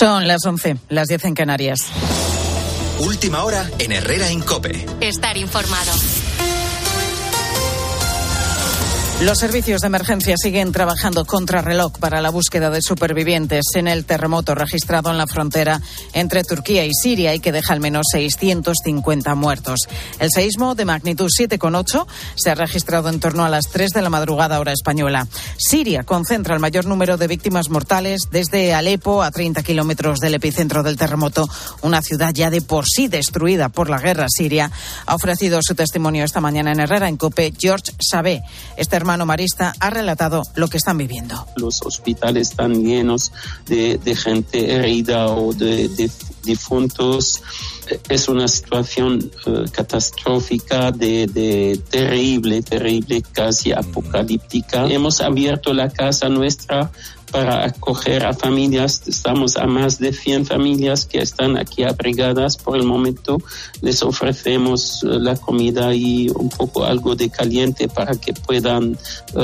Son las 11, las 10 en Canarias. Última hora en Herrera en COPE. Estar informado. Los servicios de emergencia siguen trabajando contrarreloj para la búsqueda de supervivientes en el terremoto registrado en la frontera entre Turquía y Siria y que deja al menos 650 muertos. El seísmo de magnitud 7,8 se ha registrado en torno a las 3 de la madrugada hora española. Siria concentra el mayor número de víctimas mortales desde Alepo, a 30 kilómetros del epicentro del terremoto. Una ciudad ya de por sí destruida por la guerra siria. Ha ofrecido su testimonio esta mañana en Herrera en COPE George Sabé. Este hermano marista ha relatado lo que están viviendo. Los hospitales están llenos de gente herida o de difuntos. Es una situación catastrófica, terrible, casi apocalíptica. Hemos abierto la casa nuestra para acoger a familias. Estamos a más de 100 familias que están aquí abrigadas por el momento. Les ofrecemos la comida y un poco algo de caliente para que puedan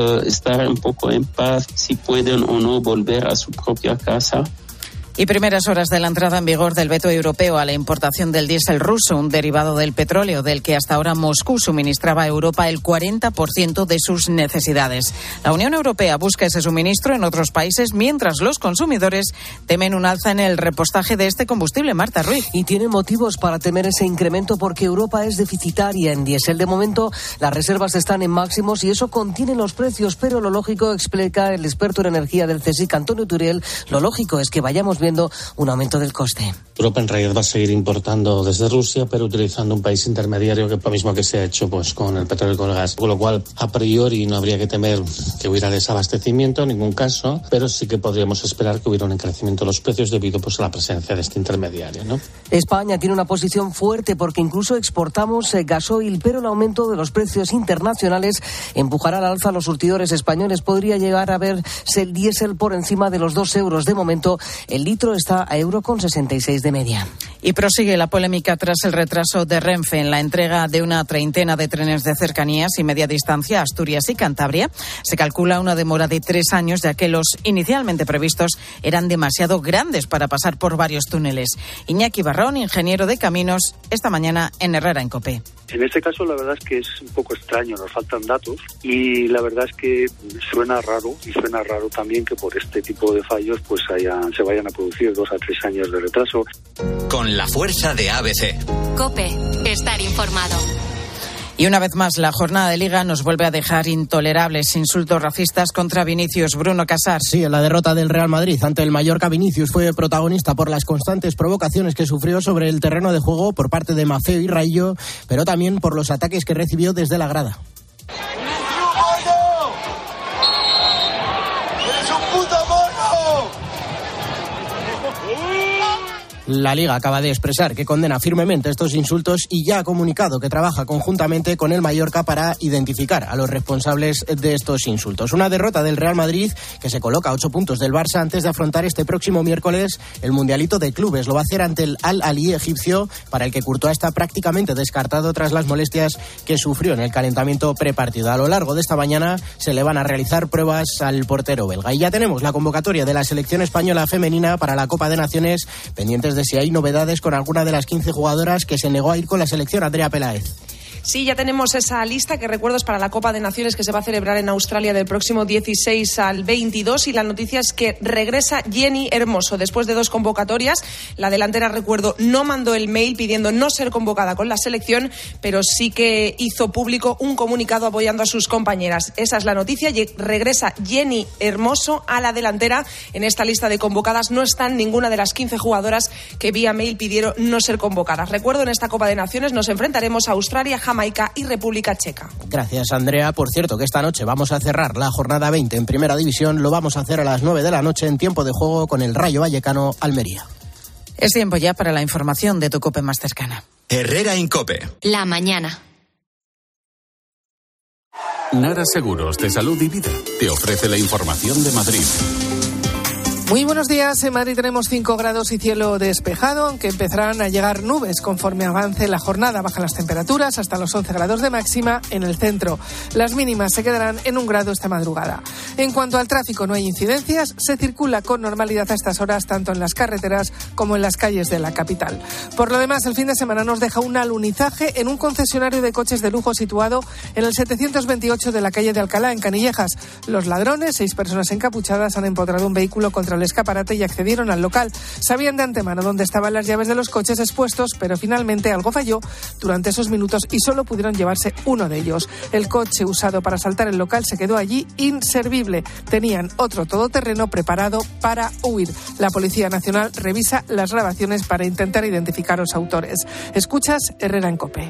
estar un poco en paz, si pueden o no volver a su propia casa. Y primeras horas de la entrada en vigor del veto europeo a la importación del diésel ruso, un derivado del petróleo del que hasta ahora Moscú suministraba a Europa el 40% de sus necesidades. La Unión Europea busca ese suministro en otros países, mientras los consumidores temen un alza en el repostaje de este combustible. Marta Ruiz. Y tiene motivos para temer ese incremento porque Europa es deficitaria en diésel. De momento, las reservas están en máximos y eso contiene los precios, pero lo lógico, explica el experto en energía del CSIC, Antonio Turiel, lo lógico es que vayamos viendo un aumento del coste. Europa en realidad va a seguir importando desde Rusia, pero utilizando un país intermediario, que es lo mismo que se ha hecho pues con el petróleo y con el gas. Con lo cual, a priori, no habría que temer que hubiera desabastecimiento en ningún caso, pero sí que podríamos esperar que hubiera un encarecimiento de los precios debido pues a la presencia de este intermediario, ¿no? España tiene una posición fuerte porque incluso exportamos gasoil, pero el aumento de los precios internacionales empujará al alza a los surtidores españoles. Podría llegar a verse el diésel por encima de los 2 euros. De momento, el litro está a €1,66 de media. Y prosigue la polémica tras el retraso de Renfe en la entrega de una treintena de trenes de cercanías y media distancia a Asturias y Cantabria. Se calcula una demora de 3 años, ya que los inicialmente previstos eran demasiado grandes para pasar por varios túneles. Iñaki Barrón, ingeniero de caminos, esta mañana en Herrera en COPE. En este caso la verdad es que es un poco extraño, nos faltan datos y la verdad es que suena raro y suena raro también que por este tipo de fallos pues se vayan a producir 2 a 3 años de retraso. Con la fuerza de ABC. COPE, estar informado. Y una vez más, la jornada de Liga nos vuelve a dejar intolerables insultos racistas contra Vinicius. Bruno Casar. Sí, en la derrota del Real Madrid ante el Mallorca, Vinicius fue protagonista por las constantes provocaciones que sufrió sobre el terreno de juego por parte de Mafeo y Raillo, pero también por los ataques que recibió desde la grada. La Liga acaba de expresar que condena firmemente estos insultos y ya ha comunicado que trabaja conjuntamente con el Mallorca para identificar a los responsables de estos insultos. Una derrota del Real Madrid que se coloca a 8 puntos del Barça antes de afrontar este próximo miércoles el Mundialito de Clubes. Lo va a hacer ante el Al-Ahly egipcio, para el que Courtois está prácticamente descartado tras las molestias que sufrió en el calentamiento prepartido. A lo largo de esta mañana se le van a realizar pruebas al portero belga. Y ya tenemos la convocatoria de la selección española femenina para la Copa de Naciones, pendientes de si hay novedades con alguna de las 15 jugadoras que se negó a ir con la selección. Andrea Peláez. Sí, ya tenemos esa lista que recuerdo es para la Copa de Naciones que se va a celebrar en Australia del próximo 16 al 22 y la noticia es que regresa Jenny Hermoso después de 2 convocatorias. La delantera, recuerdo, no mandó el mail pidiendo no ser convocada con la selección, pero sí que hizo público un comunicado apoyando a sus compañeras. Esa es la noticia. Regresa Jenny Hermoso a la delantera. En esta lista de convocadas no están ninguna de las 15 jugadoras que vía mail pidieron no ser convocadas. Recuerdo, en esta Copa de Naciones nos enfrentaremos a Australia, Jamaica y República Checa. Gracias, Andrea. Por cierto, que esta noche vamos a cerrar la jornada 20 en Primera División. Lo vamos a hacer a las 9 de la noche en tiempo de juego con el Rayo Vallecano Almería. Es tiempo ya para la información de tu COPE más cercana. Herrera en COPE. La mañana. Nara Seguros de Salud y Vida te ofrece la información de Madrid. Muy buenos días. En Madrid tenemos 5 grados y cielo despejado, aunque empezarán a llegar nubes conforme avance la jornada. Bajan las temperaturas hasta los 11 grados de máxima en el centro. Las mínimas se quedarán en 1 grado esta madrugada. En cuanto al tráfico, no hay incidencias. Se circula con normalidad a estas horas tanto en las carreteras como en las calles de la capital. Por lo demás, el fin de semana nos deja un alunizaje en un concesionario de coches de lujo situado en el 728 de la calle de Alcalá, en Canillejas. Los ladrones, 6 personas encapuchadas, han empotrado un vehículo contra el escaparate y accedieron al local. Sabían de antemano dónde estaban las llaves de los coches expuestos, pero finalmente algo falló durante esos minutos y solo pudieron llevarse uno de ellos. El coche usado para asaltar el local se quedó allí inservible. Tenían otro todoterreno preparado para huir. La Policía Nacional revisa las grabaciones para intentar identificar a los autores. Escuchas Herrera en COPE.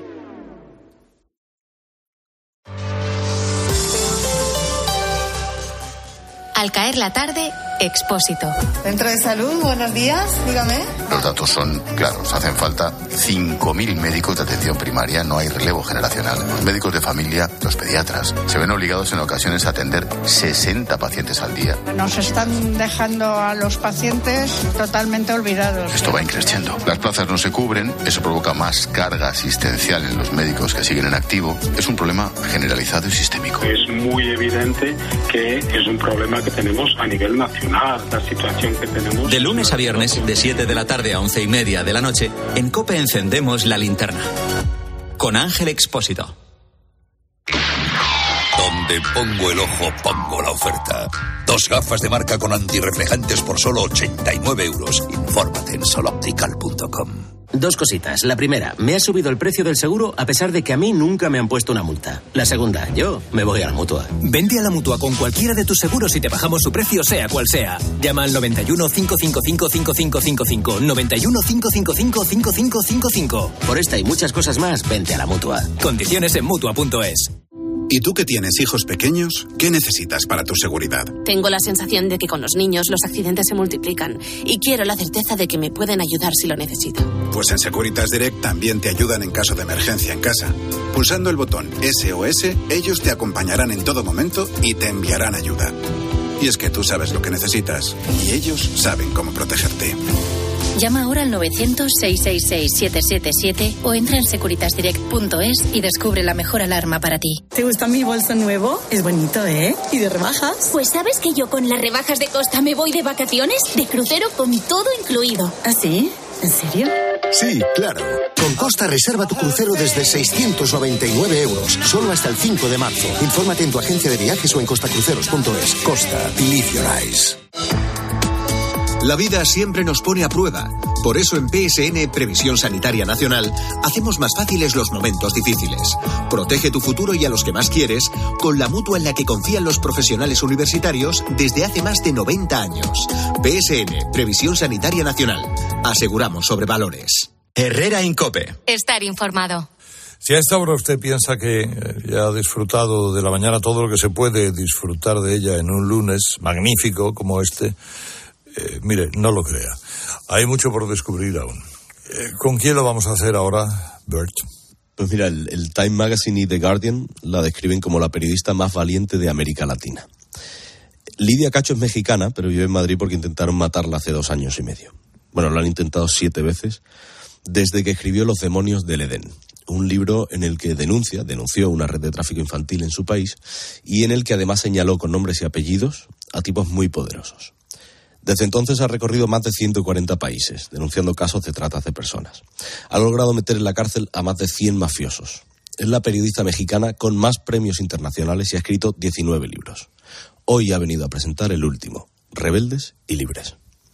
Al caer la tarde, Expósito. Centro de Salud, buenos días, dígame. Los datos son claros, hacen falta 5.000 médicos de atención primaria, no hay relevo generacional. Los médicos de familia, los pediatras, se ven obligados en ocasiones a atender 60 pacientes al día. Nos están dejando a los pacientes totalmente olvidados. Esto va increciendo. Las plazas no se cubren, eso provoca más carga asistencial en los médicos que siguen en activo. Es un problema generalizado y sistémico. Es muy evidente que es un problema que tenemos a nivel nacional. La situación que tenemos. De lunes a viernes, de 7 de la tarde a 11:30 de la noche, en COPE encendemos la linterna. Con Ángel Expósito. Donde pongo el ojo, pongo la oferta. 2 gafas de marca con antirreflejantes por solo 89 euros. Infórmate en soloptical.com. 2 cositas. La primera, me ha subido el precio del seguro a pesar de que a mí nunca me han puesto una multa. La segunda, yo me voy a la Mutua. Vente a la Mutua con cualquiera de tus seguros y te bajamos su precio sea cual sea. Llama al 91 555 5555. 91 555 5555. Por esta y muchas cosas más, vente a la Mutua. Condiciones en Mutua.es. ¿Y tú que tienes hijos pequeños? ¿Qué necesitas para tu seguridad? Tengo la sensación de que con los niños los accidentes se multiplican y quiero la certeza de que me pueden ayudar si lo necesito. Pues en Securitas Direct también te ayudan en caso de emergencia en casa. Pulsando el botón SOS, ellos te acompañarán en todo momento y te enviarán ayuda. Y es que tú sabes lo que necesitas y ellos saben cómo protegerte. Llama ahora al 900-666-777 o entra en securitasdirect.es y descubre la mejor alarma para ti. ¿Te gusta mi bolso nuevo? Es bonito, ¿eh? ¿Y de rebajas? Pues ¿sabes que yo con las rebajas de Costa me voy de vacaciones? De crucero con todo incluido. ¿Ah, sí? ¿En serio? Sí, claro. Con Costa reserva tu crucero desde 699 euros, solo hasta el 5 de marzo. Infórmate en tu agencia de viajes o en costacruceros.es. Costa, live your eyes. La vida siempre nos pone a prueba. Por eso en PSN, Previsión Sanitaria Nacional, hacemos más fáciles los momentos difíciles. Protege tu futuro y a los que más quieres con la mutua en la que confían los profesionales universitarios desde hace más de 90 años. PSN, Previsión Sanitaria Nacional. Aseguramos sobre valores. Herrera en COPE. Estar informado. Si a esta hora usted piensa que ya ha disfrutado de la mañana todo lo que se puede disfrutar de ella en un lunes magnífico como este, mire, no lo crea. Hay mucho por descubrir aún. ¿Con quién lo vamos a hacer ahora, Bert? Pues mira, el Time Magazine y The Guardian la describen como la periodista más valiente de América Latina. Lidia Cacho es mexicana, pero vive en Madrid porque intentaron matarla hace 2 años y medio. Bueno, lo han intentado 7 veces desde que escribió Los demonios del Edén, un libro en el que denunció una red de tráfico infantil en su país y en el que además señaló con nombres y apellidos a tipos muy poderosos. Desde entonces ha recorrido más de 140 países, denunciando casos de trata de personas. Ha logrado meter en la cárcel a más de 100 mafiosos. Es la periodista mexicana con más premios internacionales y ha escrito 19 libros. Hoy ha venido a presentar el último, Rebeldes y Libres.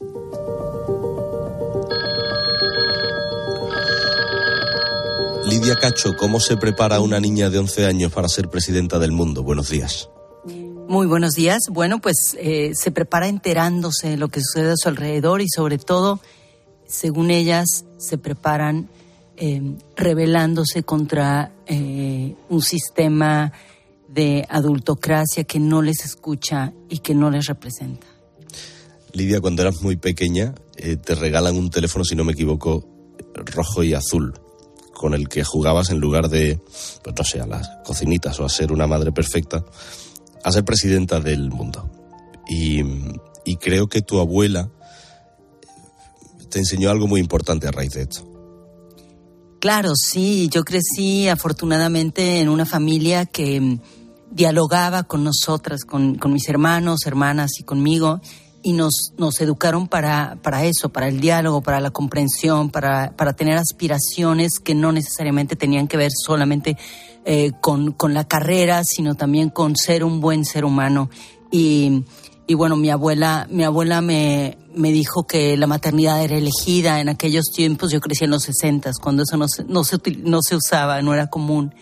Lidia Cacho, ¿cómo se prepara una niña de 11 años para ser presidenta del mundo? Buenos días. Muy buenos días. Bueno, pues se prepara enterándose de lo que sucede a su alrededor y sobre todo, según ellas, se preparan rebelándose contra un sistema de adultocracia que no les escucha y que no les representa. Lidia, cuando eras muy pequeña, te regalan un teléfono, si no me equivoco, rojo y azul, con el que jugabas en lugar de, pues no sé, a las cocinitas o a ser una madre perfecta, a ser presidenta del mundo. Y y creo que tu abuela te enseñó algo muy importante a raíz de esto. Claro, sí, yo crecí afortunadamente en una familia que dialogaba con nosotras, con mis hermanos, hermanas y conmigo, y nos educaron para eso, para el diálogo, para la comprensión, para tener aspiraciones que no necesariamente tenían que ver solamente con la carrera, sino también con ser un buen ser humano. Y bueno, mi abuela me dijo que la maternidad era elegida en aquellos tiempos. Yo crecí en los 60s, cuando eso no se usaba, no era común.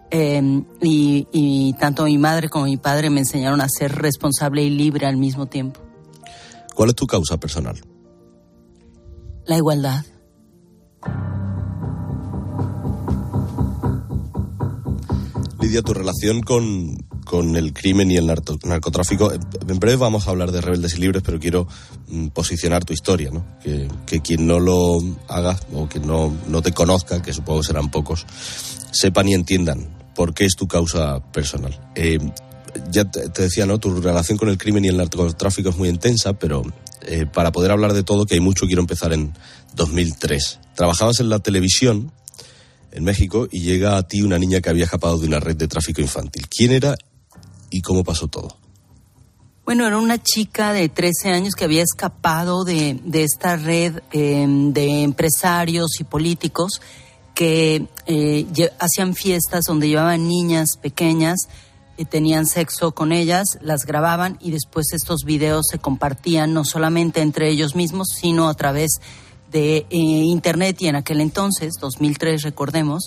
Y tanto mi madre como mi padre me enseñaron a ser responsable y libre al mismo tiempo. ¿Cuál es tu causa personal? La igualdad. Lidia, tu relación con el crimen y el narcotráfico. En breve vamos a hablar de Rebeldes y Libres, pero quiero posicionar tu historia, ¿no? Que quien no lo haga o que no te conozca, que supongo que serán pocos, sepan y entiendan por qué es tu causa personal. Ya te decía, ¿no? Tu relación con el crimen y el narcotráfico es muy intensa, pero para poder hablar de todo, que hay mucho, quiero empezar en 2003. Trabajabas en la televisión en México y llega a ti una niña que había escapado de una red de tráfico infantil. ¿Quién era y cómo pasó todo? Bueno, era una chica de 13 años que había escapado de esta red de empresarios y políticos que hacían fiestas donde llevaban niñas pequeñas, tenían sexo con ellas, las grababan y después estos videos se compartían no solamente entre ellos mismos, sino a través de Internet. Y en aquel entonces, 2003, recordemos,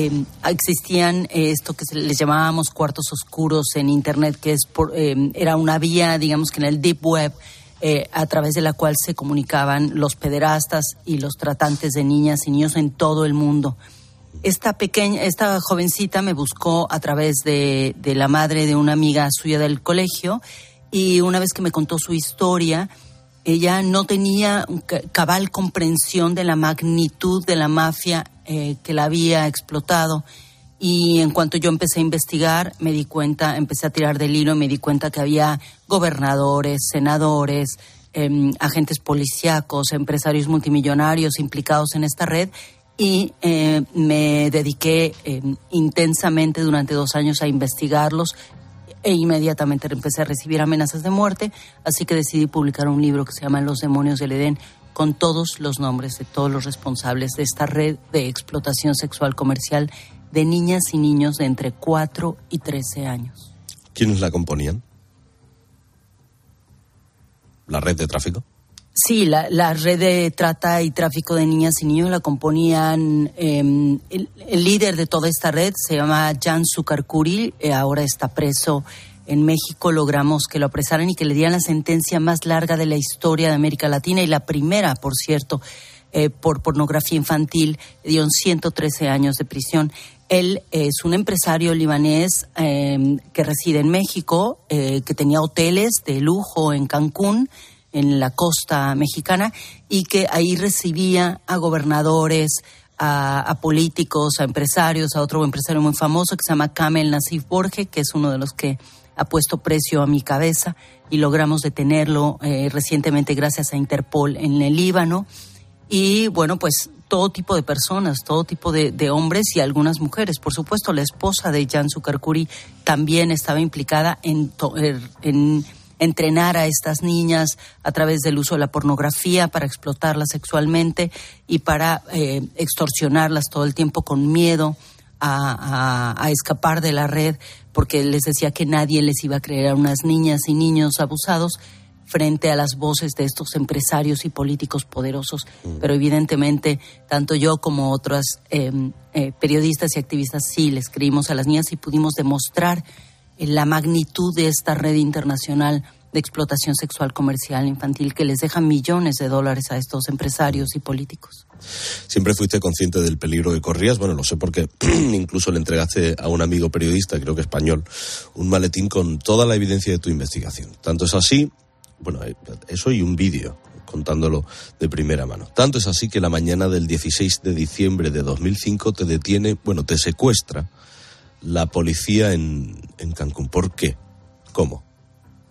existían esto que les llamábamos cuartos oscuros en Internet, que era una vía, digamos que en el Deep Web, a través de la cual se comunicaban los pederastas y los tratantes de niñas y niños en todo el mundo. Esta jovencita me buscó a través de la madre de una amiga suya del colegio, y una vez que me contó su historia, ella no tenía cabal comprensión de la magnitud de la mafia que la había explotado. Y en cuanto yo empecé a investigar, empecé a tirar del hilo y me di cuenta que había gobernadores, senadores, agentes policíacos, empresarios multimillonarios implicados en esta red. Y me dediqué intensamente durante 2 años a investigarlos, e inmediatamente empecé a recibir amenazas de muerte, así que decidí publicar un libro que se llama Los demonios del Edén, con todos los nombres de todos los responsables de esta red de explotación sexual comercial de niñas y niños de entre 4 y 13 años. ¿Quiénes la componían? ¿La red de tráfico? Sí, la red de trata y tráfico de niñas y niños la componían, el líder de toda esta red se llama Jan Sucarcuri, ahora está preso en México. Logramos que lo apresaran y que le dieran la sentencia más larga de la historia de América Latina, y la primera, por cierto, por pornografía infantil. Le dieron 113 años de prisión. Él es un empresario libanés que reside en México, que tenía hoteles de lujo en Cancún, en la costa mexicana, y que ahí recibía a gobernadores, a políticos, a empresarios, a otro empresario muy famoso que se llama Kamel Nassif Borge, que es uno de los que ha puesto precio a mi cabeza, y logramos detenerlo recientemente gracias a Interpol en el Líbano. Y bueno, pues todo tipo de personas, todo tipo de hombres y algunas mujeres. Por supuesto, la esposa de Jan Sucarcuri también estaba implicada en entrenar a estas niñas a través del uso de la pornografía para explotarlas sexualmente y para extorsionarlas todo el tiempo con miedo a escapar de la red, porque les decía que nadie les iba a creer a unas niñas y niños abusados frente a las voces de estos empresarios y políticos poderosos. Pero evidentemente, tanto yo como otras periodistas y activistas sí les creímos a las niñas y pudimos demostrar la magnitud de esta red internacional de explotación sexual comercial infantil que les deja millones de dólares a estos empresarios y políticos. ¿Siempre fuiste consciente del peligro que corrías? Bueno, lo sé porque incluso le entregaste a un amigo periodista, creo que español, un maletín con toda la evidencia de tu investigación. Tanto es así, bueno, eso y un vídeo contándolo de primera mano. Tanto es así que la mañana del 16 de diciembre de 2005 te secuestra la policía en Cancún. ¿Por qué? ¿Cómo?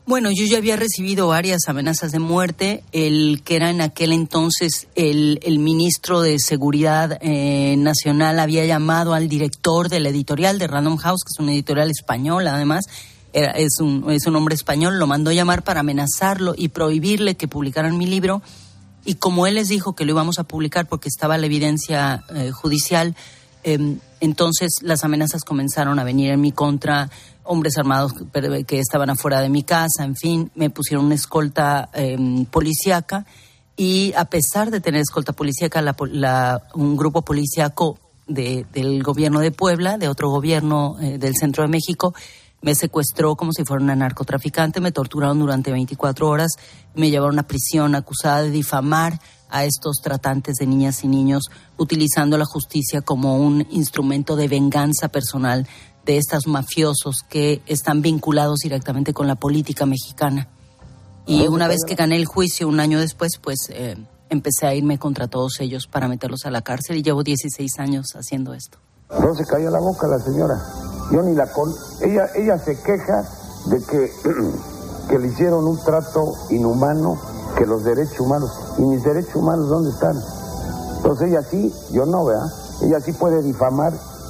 Bueno, yo ya había recibido varias amenazas de muerte. El que era en aquel entonces el ministro de Seguridad Nacional había llamado al director de la editorial de Random House, que es una editorial española además, es un hombre español, lo mandó llamar para amenazarlo y prohibirle que publicaran mi libro. Y como él les dijo que lo íbamos a publicar porque estaba la evidencia judicial, entonces las amenazas comenzaron a venir en mi contra. Hombres armados que estaban afuera de mi casa, en fin, me pusieron una escolta policíaca, y a pesar de tener escolta policíaca, un grupo policíaco del gobierno de Puebla, de otro gobierno del centro de México, me secuestró como si fuera una narcotraficante, me torturaron durante 24 horas, me llevaron a prisión acusada de difamar a estos tratantes de niñas y niños, utilizando la justicia como un instrumento de venganza personal de estos mafiosos que están vinculados directamente con la política mexicana. Y una vez que gané el juicio, un año después, pues empecé a irme contra todos ellos para meterlos a la cárcel, y llevo 16 años haciendo esto. No se calla la boca la señora. Yo ni la ella se queja de que le hicieron un trato inhumano, que los derechos humanos. ¿Y mis derechos humanos dónde están? Entonces ella sí, yo no, ¿verdad? Ella sí puede difamar.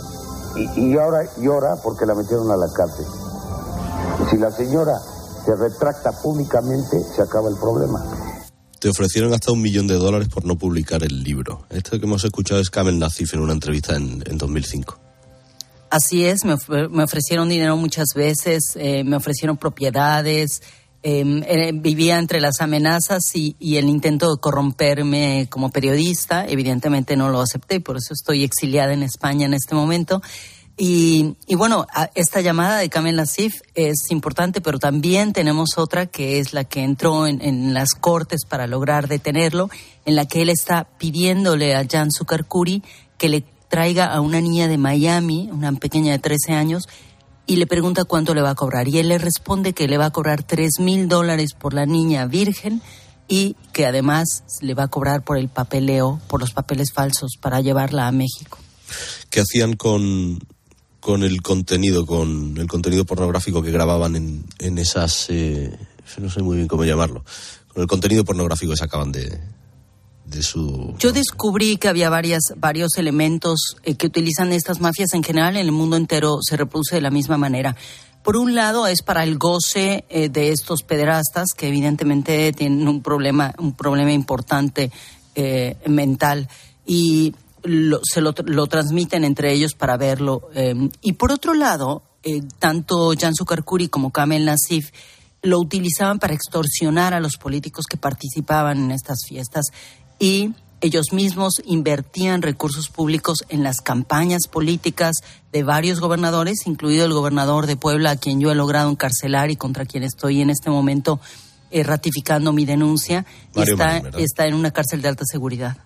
Y ahora llora porque la metieron a la cárcel. Si la señora se retracta públicamente, se acaba el problema. Te ofrecieron hasta $1 millón por no publicar el libro. Esto que hemos escuchado es Kamel Nacif en una entrevista en 2005. Así es, me ofrecieron dinero muchas veces, me ofrecieron propiedades, vivía entre las amenazas y el intento de corromperme como periodista. Evidentemente no lo acepté, por eso estoy exiliada en España en este momento. Y bueno, esta llamada de Kamel Nacif es importante, pero también tenemos otra que es la que entró en las cortes para lograr detenerlo, en la que él está pidiéndole a Jan Sukarkuri que le traiga a una niña de Miami, una pequeña de 13 años, y le pregunta cuánto le va a cobrar. Y él le responde que le va a cobrar $3,000 por la niña virgen, y que además le va a cobrar por el papeleo, por los papeles falsos para llevarla a México. ¿Qué hacían con el contenido pornográfico que grababan en esas, no sé muy bien cómo llamarlo, con el contenido pornográfico que sacaban de su... Yo descubrí que había varios elementos que utilizan estas mafias en general, en el mundo entero se reproduce de la misma manera. Por un lado es para el goce de estos pederastas que evidentemente tienen un problema importante mental, y se lo transmiten entre ellos para verlo. Y por otro lado, tanto Jan Sukarkuri como Kamel Nacif lo utilizaban para extorsionar a los políticos que participaban en estas fiestas, y ellos mismos invertían recursos públicos en las campañas políticas de varios gobernadores, incluido el gobernador de Puebla, a quien yo he logrado encarcelar y contra quien estoy en este momento ratificando mi denuncia, y está en una cárcel de alta seguridad.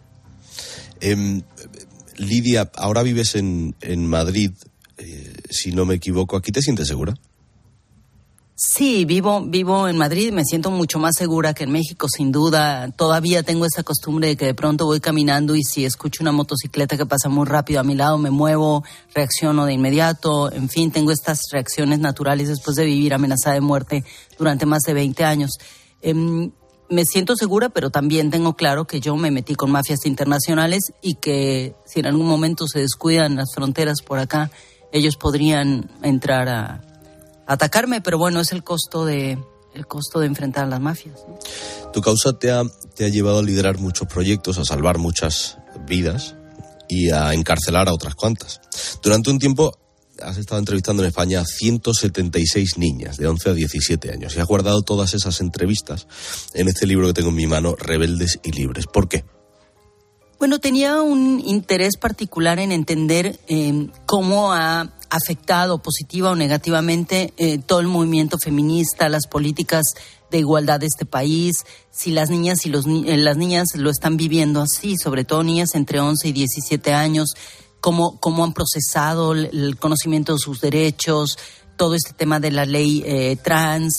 Lidia, ahora vives en Madrid, si no me equivoco. ¿Aquí te sientes segura? Sí, vivo en Madrid, me siento mucho más segura que en México, sin duda. Todavía tengo esa costumbre de que de pronto voy caminando y si escucho una motocicleta que pasa muy rápido a mi lado, me muevo, reacciono de inmediato. En fin, tengo estas reacciones naturales después de vivir amenazada de muerte durante más de 20 años. Me siento segura, pero también tengo claro que yo me metí con mafias internacionales y que si en algún momento se descuidan las fronteras por acá, ellos podrían entrar a atacarme, pero bueno, es el costo de enfrentar a las mafias, ¿no? Tu causa te ha llevado a liderar muchos proyectos, a salvar muchas vidas y a encarcelar a otras cuantas. Durante un tiempo has estado entrevistando en España a 176 niñas de 11 a 17 años y has guardado todas esas entrevistas en este libro que tengo en mi mano, Rebeldes y Libres. ¿Por qué? Bueno, tenía un interés particular en entender cómo ha afectado positiva o negativamente todo el movimiento feminista, las políticas de igualdad de este país, si las niñas las niñas lo están viviendo así, sobre todo niñas entre 11 y 17 años, cómo han procesado el conocimiento de sus derechos, todo este tema de la ley trans,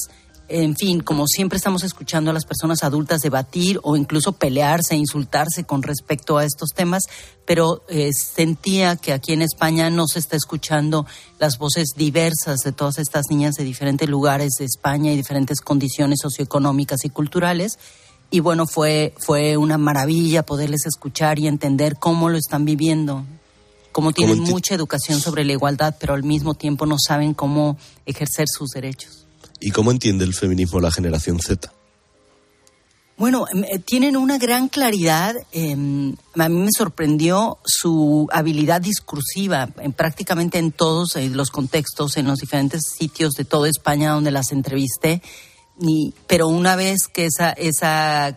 en fin, como siempre estamos escuchando a las personas adultas debatir o incluso pelearse, insultarse con respecto a estos temas, pero sentía que aquí en España no se está escuchando las voces diversas de todas estas niñas de diferentes lugares de España y diferentes condiciones socioeconómicas y culturales. Y bueno, fue una maravilla poderles escuchar y entender cómo lo están viviendo, cómo tienen mucha educación sobre la igualdad, pero al mismo tiempo no saben cómo ejercer sus derechos. ¿Y cómo entiende el feminismo la generación Z? Bueno, tienen una gran claridad. A mí me sorprendió su habilidad discursiva prácticamente en todos los contextos, en los diferentes sitios de toda España donde las entrevisté. Pero una vez que ese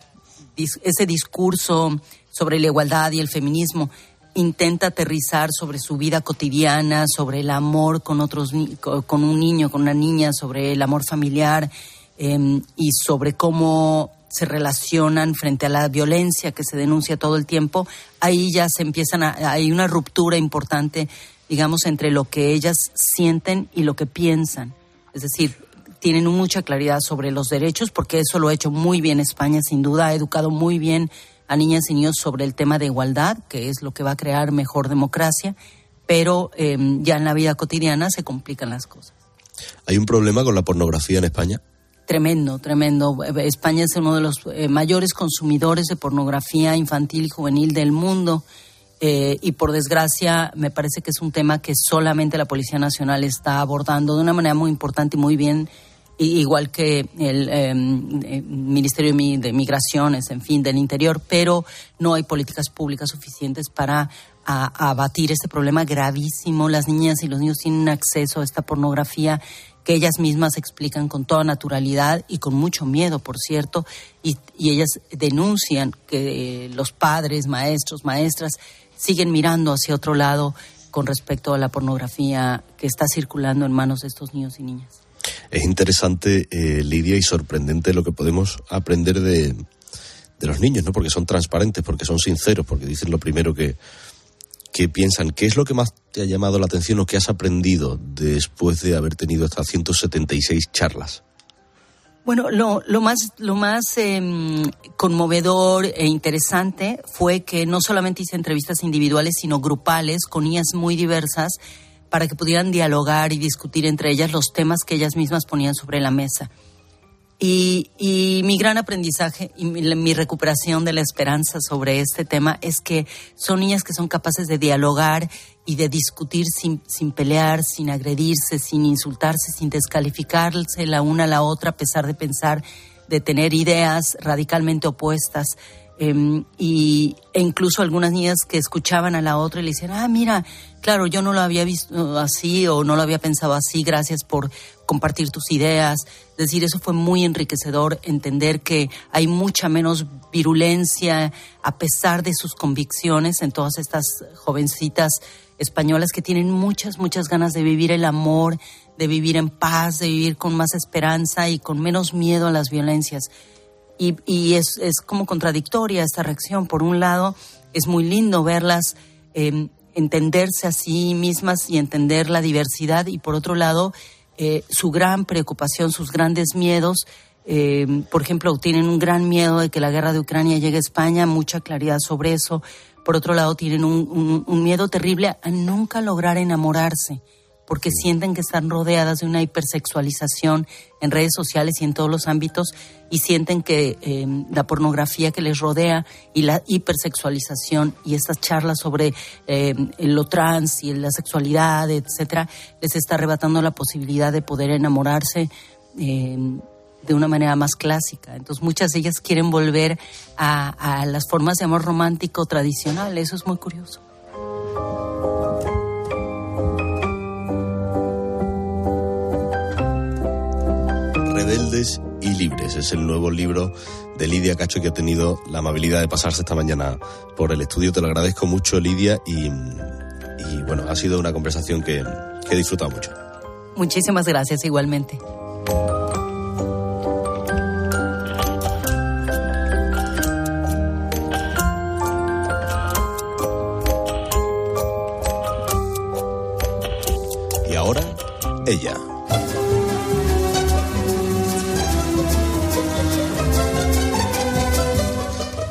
discurso sobre la igualdad y el feminismo intenta aterrizar sobre su vida cotidiana, sobre el amor con un niño, con una niña, sobre el amor familiar y sobre cómo se relacionan frente a la violencia que se denuncia todo el tiempo, ahí ya hay una ruptura importante, digamos, entre lo que ellas sienten y lo que piensan. Es decir, tienen mucha claridad sobre los derechos, porque eso lo ha hecho muy bien España, sin duda, ha educado muy bien a niñas y niños sobre el tema de igualdad, que es lo que va a crear mejor democracia, pero ya en la vida cotidiana se complican las cosas. ¿Hay un problema con la pornografía en España? Tremendo, tremendo. España es uno de los mayores consumidores de pornografía infantil y juvenil del mundo, y por desgracia me parece que es un tema que solamente la Policía Nacional está abordando de una manera muy importante y muy bien, igual que el Ministerio de Migraciones, en fin, del Interior, pero no hay políticas públicas suficientes para abatir este problema gravísimo. Las niñas y los niños tienen acceso a esta pornografía que ellas mismas explican con toda naturalidad y con mucho miedo, por cierto, y ellas denuncian que los padres, maestros, maestras siguen mirando hacia otro lado con respecto a la pornografía que está circulando en manos de estos niños y niñas. Es interesante, Lidia, y sorprendente lo que podemos aprender de los niños, ¿no? Porque son transparentes, porque son sinceros, porque dicen lo primero que piensan. ¿Qué es lo que más te ha llamado la atención o que has aprendido después de haber tenido estas 176 charlas? Bueno, lo más conmovedor e interesante fue que no solamente hice entrevistas individuales, sino grupales con niñas muy diversas, para que pudieran dialogar y discutir entre ellas los temas que ellas mismas ponían sobre la mesa. Y mi gran aprendizaje y mi recuperación de la esperanza sobre este tema es que son niñas que son capaces de dialogar y de discutir sin pelear, sin agredirse, sin insultarse, sin descalificarse la una a la otra, a pesar de pensar, de tener ideas radicalmente opuestas. E incluso algunas niñas que escuchaban a la otra y le decían, mira, claro, yo no lo había visto así o no lo había pensado así, gracias por compartir tus ideas. Es decir, eso fue muy enriquecedor, entender que hay mucha menos virulencia a pesar de sus convicciones en todas estas jovencitas españolas que tienen muchas ganas de vivir el amor, de vivir en paz, de vivir con más esperanza y con menos miedo a las violencias. Y es como contradictoria esta reacción. Por un lado, es muy lindo verlas entenderse a sí mismas y entender la diversidad, y por otro lado, su gran preocupación, sus grandes miedos. Por ejemplo, tienen un gran miedo de que la guerra de Ucrania llegue a España, mucha claridad sobre eso. Por otro lado, tienen un miedo terrible a nunca lograr enamorarse, porque sienten que están rodeadas de una hipersexualización en redes sociales y en todos los ámbitos, y sienten que la pornografía que les rodea y la hipersexualización y estas charlas sobre lo trans y la sexualidad, etcétera, les está arrebatando la posibilidad de poder enamorarse de una manera más clásica. Entonces muchas de ellas quieren volver a las formas de amor romántico tradicional. Eso es muy curioso. Rebeldes y libres es el nuevo libro de Lidia Cacho, que ha tenido la amabilidad de pasarse esta mañana por el estudio. Te lo agradezco mucho, Lidia, y bueno, ha sido una conversación que he disfrutado mucho. Muchísimas gracias, igualmente. Y ahora, ella.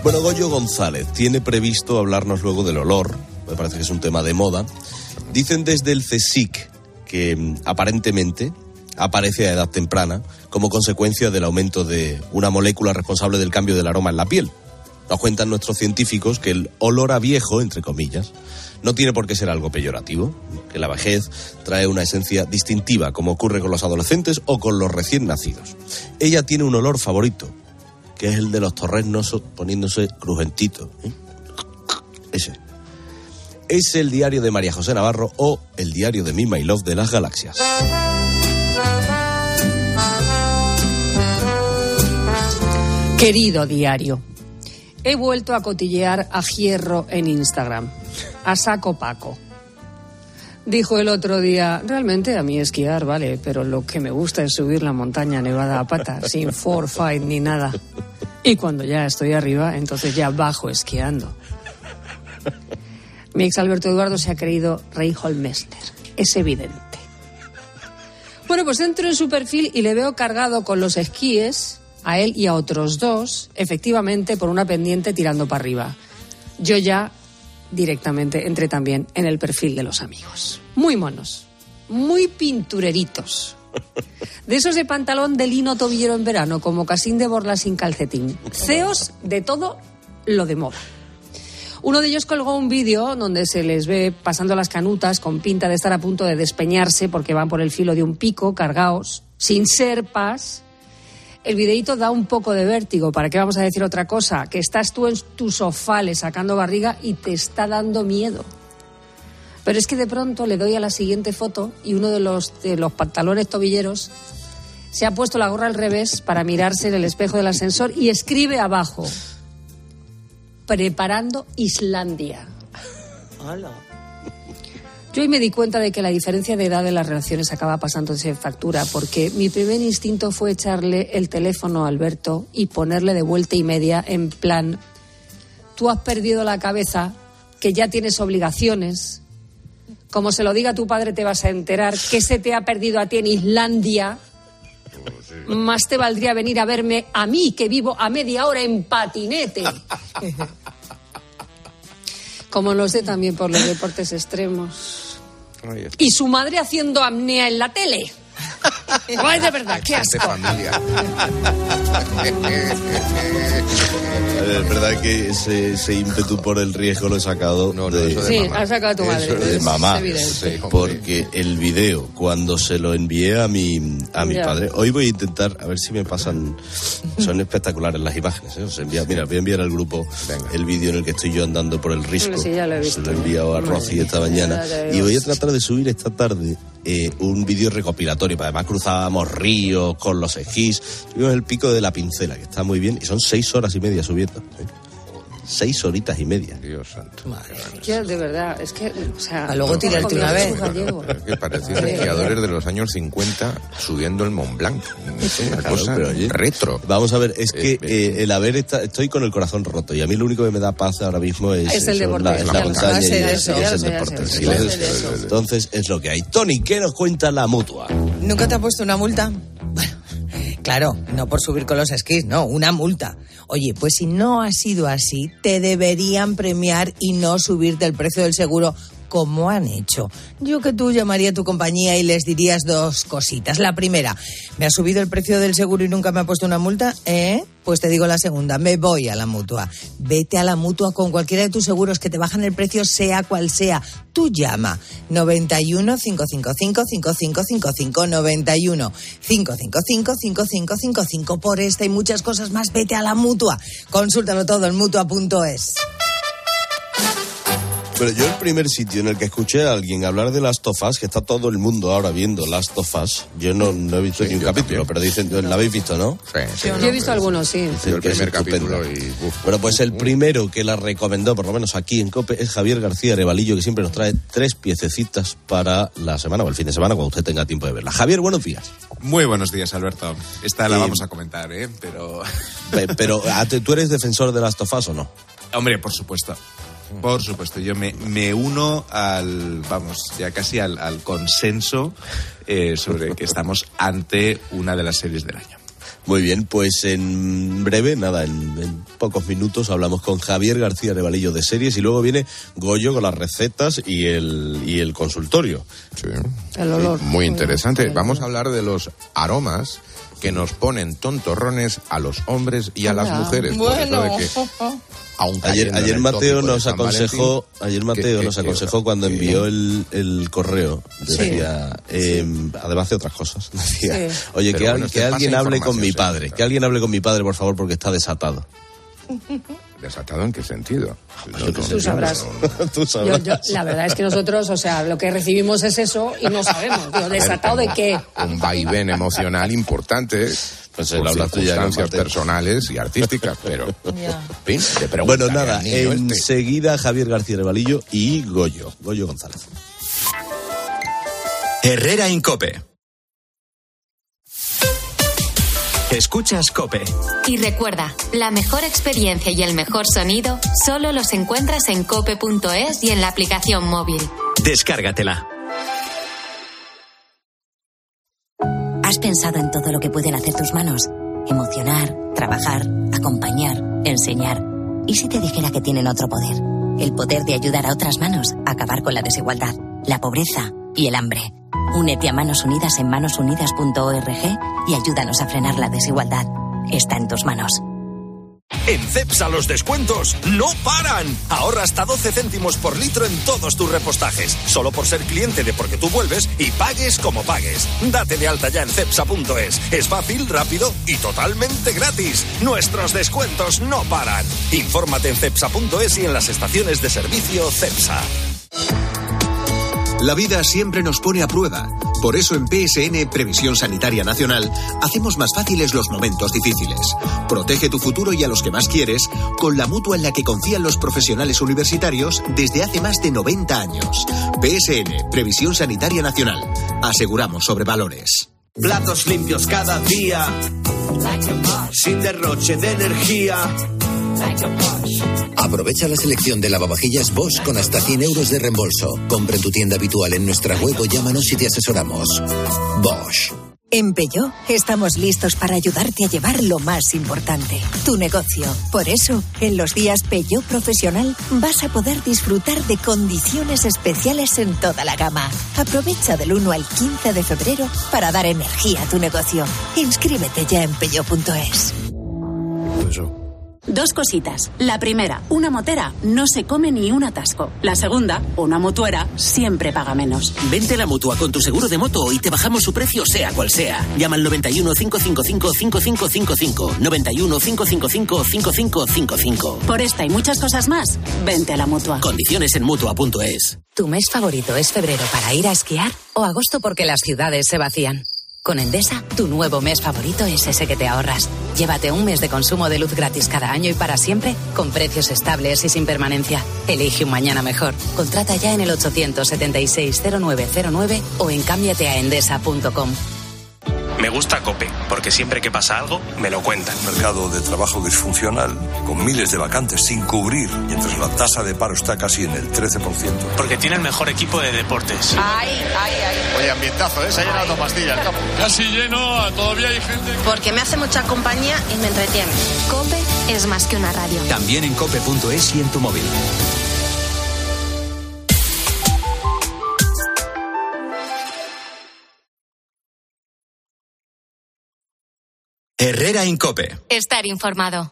Bueno, Goyo González tiene previsto hablarnos luego del olor, me parece que es un tema de moda. Dicen desde el CSIC que aparentemente aparece a edad temprana como consecuencia del aumento de una molécula responsable del cambio del aroma en la piel. Nos cuentan nuestros científicos que el olor a viejo, entre comillas, no tiene por qué ser algo peyorativo, que la vejez trae una esencia distintiva, como ocurre con los adolescentes o con los recién nacidos. Ella tiene un olor favorito, que es el de los torreznos poniéndose crujentitos. Ese. Es el diario de María José Navarro o el diario de Me, My Love de las galaxias. Querido diario, he vuelto a cotillear a Hierro en Instagram, a saco Paco. Dijo el otro día, realmente a mí esquiar, vale, pero lo que me gusta es subir la montaña nevada a pata, sin forfight ni nada. Y cuando ya estoy arriba, entonces ya bajo esquiando. Mi ex Alberto Eduardo se ha creído Rey Holmester, es evidente. Bueno, pues entro en su perfil y le veo cargado con los esquíes, a él y a otros dos, efectivamente por una pendiente tirando para arriba. Yo ya directamente entré también en el perfil de los amigos. Muy monos, muy pintureritos. De esos de pantalón de lino tobillero en verano, como casín de borla sin calcetín. Ceos de todo lo de moda. Uno de ellos colgó un vídeo donde se les ve pasando las canutas con pinta de estar a punto de despeñarse porque van por el filo de un pico, cargaos, sin serpas. El videíto da un poco de vértigo. ¿Para qué vamos a decir otra cosa? Que estás tú en tu sofá sacando barriga y te está dando miedo. Pero es que de pronto le doy a la siguiente foto y uno de los pantalones tobilleros se ha puesto la gorra al revés para mirarse en el espejo del ascensor y escribe abajo: preparando Islandia. Hola. Yo hoy me di cuenta de que la diferencia de edad de las relaciones acaba pasándose factura, porque mi primer instinto fue echarle el teléfono a Alberto y ponerle de vuelta y media en plan: tú has perdido la cabeza, que ya tienes obligaciones, como se lo diga tu padre te vas a enterar que se te ha perdido a ti en Islandia, más te valdría venir a verme a mí, que vivo a media hora en patinete. Como lo sé también por los deportes extremos. Y su madre haciendo apnea en la tele. Ay, de verdad, qué asco. Es verdad que ese ímpetu por el riesgo lo he sacado de sí, has sacado tu madre. De mamá. Sí, porque el video, cuando se lo envié a mi padre, hoy voy a intentar, a ver si me pasan, son espectaculares las imágenes, ¿eh? Mira, voy a enviar al grupo el vídeo en el que estoy yo andando por el risco. Sí, ya lo he visto. Se lo he enviado a Rosy esta mañana. Y voy a tratar de subir esta tarde un vídeo recopilatorio. Además cruzábamos ríos con los esquís. Subimos el pico de la Pincela, que está muy bien, y son 6 horas y media subiendo. 6 horitas y media. Dios santo. Madre mía. De verdad, es que, o sea... luego tirarte una vez. Es que parecían esquiadores de los años 50 subiendo el Mont Blanc. Es una cosa pero, oye, retro. Vamos a ver, es que el haber estoy con el corazón roto y a mí lo único que me da paz ahora mismo es el deporte. La montaña y es el deporte. Entonces es lo que hay. Tony, ¿qué nos cuenta la Mutua? ¿Nunca te ha puesto una multa? Bueno, claro, no por subir con los esquís, no, una multa. Oye, pues si no ha sido así, te deberían premiar y no subirte el precio del seguro como han hecho. Yo que tú llamaría a tu compañía y les dirías 2 cositas. La primera, ¿me ha subido el precio del seguro y nunca me ha puesto una multa? Pues te digo la segunda, me voy a la Mutua. Vete a la Mutua con cualquiera de tus seguros que te bajan el precio sea cual sea. Tú llama 91 555 5555 91 555 5555 por esta y muchas cosas más. Vete a la Mutua. Consúltalo todo en mutua.es. Pero yo el primer sitio en el que escuché a alguien hablar de Last of Us, que está todo el mundo ahora viendo Last of Us, yo no he visto ni un capítulo, pero dicen, ¿la habéis visto, no? Sí. Yo he visto algunos, sí. El primer capítulo y... Bueno, pues el primero que la recomendó, por lo menos aquí en COPE, es Javier García Arevalillo, que siempre nos trae 3 piececitas para la semana o el fin de semana, cuando usted tenga tiempo de verla. Javier, buenos días. Muy buenos días, Alberto. Esta la vamos a comentar, pero... Pero, ¿tú eres defensor de Last of Us o no? Hombre, por supuesto. Por supuesto, yo me uno ya casi al consenso sobre que estamos ante una de las series del año. Muy bien, pues en breve, nada, en pocos minutos hablamos con Javier García Arevalillo de series y luego viene Goyo con las recetas y el consultorio. Sí. El olor. Sí, muy interesante. Vamos a hablar de los aromas que nos ponen tontorrones a los hombres y a las mujeres. Bueno. Por eso de que, Ayer Mateo nos aconsejó, cuando envió el correo, decía, además de otras cosas, decía, Sí. oye, que usted alguien pasa hable con mi información, padre, sí, que alguien hable con mi padre, por favor, porque está desatado. ¿Desatado en qué sentido? Tú sabrás. Tú sabrás. La verdad es que nosotros, o sea, lo que recibimos es eso y no sabemos. Digo, ¿desatado de qué? Un vaivén emocional importante. Pues por circunstancias personales y artísticas, pero en fin, te preguntaré Bueno, nada, al niño enseguida Javier García Arevalillo y Goyo González. Herrera Incope. Escuchas COPE. Y recuerda, la mejor experiencia y el mejor sonido solo los encuentras en cope.es y en la aplicación móvil. Descárgatela. ¿Has pensado en todo lo que pueden hacer tus manos? Emocionar, trabajar, acompañar, enseñar. ¿Y si te dijera que tienen otro poder? El poder de ayudar a otras manos a acabar con la desigualdad, la pobreza y el hambre. Únete a Manos Unidas en manosunidas.org y ayúdanos a frenar la desigualdad. Está en tus manos. En Cepsa los descuentos no paran. Ahorra hasta 12 céntimos por litro en todos tus repostajes. Solo por ser cliente de Porque Tú Vuelves y pagues como pagues. Date de alta ya en cepsa.es. Es fácil, rápido y totalmente gratis. Nuestros descuentos no paran. Infórmate en cepsa.es y en las estaciones de servicio Cepsa. La vida siempre nos pone a prueba. Por eso en PSN, Previsión Sanitaria Nacional, hacemos más fáciles los momentos difíciles. Protege tu futuro y a los que más quieres con la mutua en la que confían los profesionales universitarios desde hace más de 90 años. PSN, Previsión Sanitaria Nacional. Aseguramos sobre valores. Platos limpios cada día, sin derroche de energía. Aprovecha la selección de lavavajillas Bosch con hasta 100 euros de reembolso. Compra en tu tienda habitual en nuestra web o llámanos y te asesoramos. Bosch. En Peugeot estamos listos para ayudarte a llevar lo más importante, tu negocio. Por eso, en los días Peugeot Profesional vas a poder disfrutar de condiciones especiales en toda la gama. Aprovecha del 1 al 15 de febrero para dar energía a tu negocio. Inscríbete ya en peugeot.es. Dos cositas. La primera, una motera no se come ni un atasco. La segunda, una mutuera siempre paga menos. Vente a la Mutua con tu seguro de moto y te bajamos su precio sea cual sea. Llama al 91 555 5555. 91 555 5555. Por esta y muchas cosas más, vente a la Mutua. Condiciones en Mutua.es. ¿Tu mes favorito es febrero para ir a esquiar o agosto porque las ciudades se vacían? Con Endesa, tu nuevo mes favorito es ese que te ahorras. Llévate un mes de consumo de luz gratis cada año y para siempre, con precios estables y sin permanencia. Elige un mañana mejor. Contrata ya en el 876-0909 o en cámbiateaendesa.com. Me gusta COPE, porque siempre que pasa algo, me lo cuentan. Mercado de trabajo disfuncional, con miles de vacantes sin cubrir, mientras la tasa de paro está casi en el 13%. Porque tiene el mejor equipo de deportes. Ay. Oye, ambientazo, ¿eh? Se ha llenado Pastilla el campo. Casi lleno, todavía hay gente. Porque me hace mucha compañía y me entretiene. COPE es más que una radio. También en cope.es y en tu móvil. Herrera Incope. Estar informado.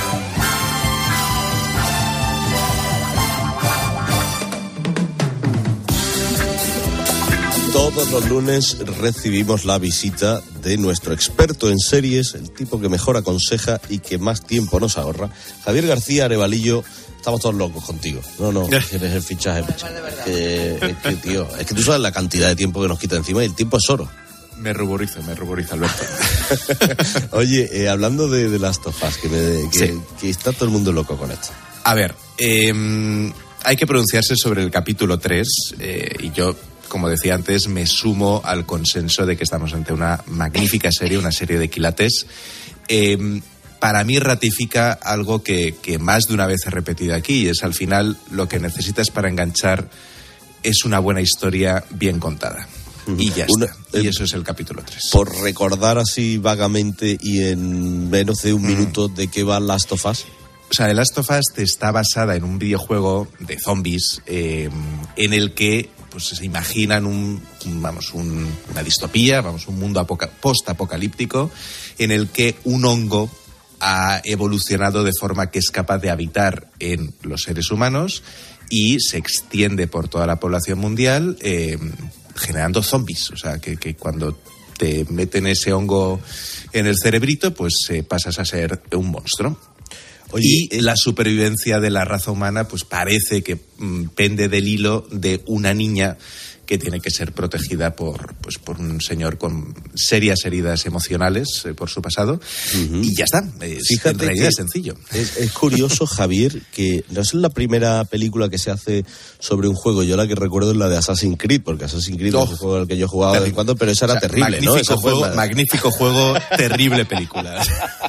Todos los lunes recibimos la visita de nuestro experto en series, el tipo que mejor aconseja y que más tiempo nos ahorra, Javier García Arevalillo. Estamos todos locos contigo. No, eres el fichaje. Es que, tío, es que tú sabes la cantidad de tiempo que nos quita encima y el tiempo es oro. Me ruboriza, Alberto. Oye, hablando de Last of Us, que está todo el mundo loco con esto. A ver, hay que pronunciarse sobre el capítulo 3 y yo, como decía antes, me sumo al consenso de que estamos ante una magnífica serie, una serie de quilates. Para mí ratifica algo que más de una vez he repetido aquí, y es al final lo que necesitas para enganchar es una buena historia bien contada. Y ya está. Y eso es el capítulo 3. Por recordar así vagamente y en menos de un minuto de qué va Last of Us. O sea, The Last of Us está basada en un videojuego de zombies en el que pues se imaginan una distopía, un mundo post-apocalíptico en el que un hongo ha evolucionado de forma que es capaz de habitar en los seres humanos y se extiende por toda la población mundial generando zombies. O sea, que cuando te meten ese hongo en el cerebrito, pues pasas a ser un monstruo. Oye, y la supervivencia de la raza humana pues parece que pende del hilo de una niña que tiene que ser protegida por un señor con serias heridas emocionales por su pasado. Y ya está. Fíjate, en realidad es sencillo. Es curioso, Javier, que no es la primera película que se hace sobre un juego. Yo la que recuerdo es la de Assassin's Creed, porque Assassin's Creed es un juego al que yo jugaba de vez en cuando, pero esa era terrible, ¿no? Magnífico juego, terrible película.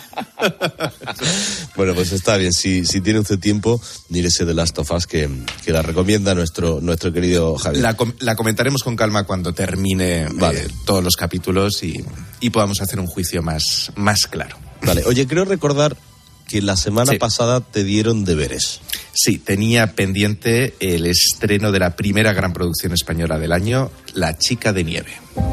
Bueno, pues está bien. Si tiene usted tiempo, mírese The Last of Us, que la recomienda nuestro querido Javier. La comentaremos con calma cuando termine todos los capítulos y podamos hacer un juicio más claro. Vale. Oye, creo recordar que la semana pasada te dieron deberes. Sí, tenía pendiente el estreno de la primera gran producción española del año, La chica de nieve.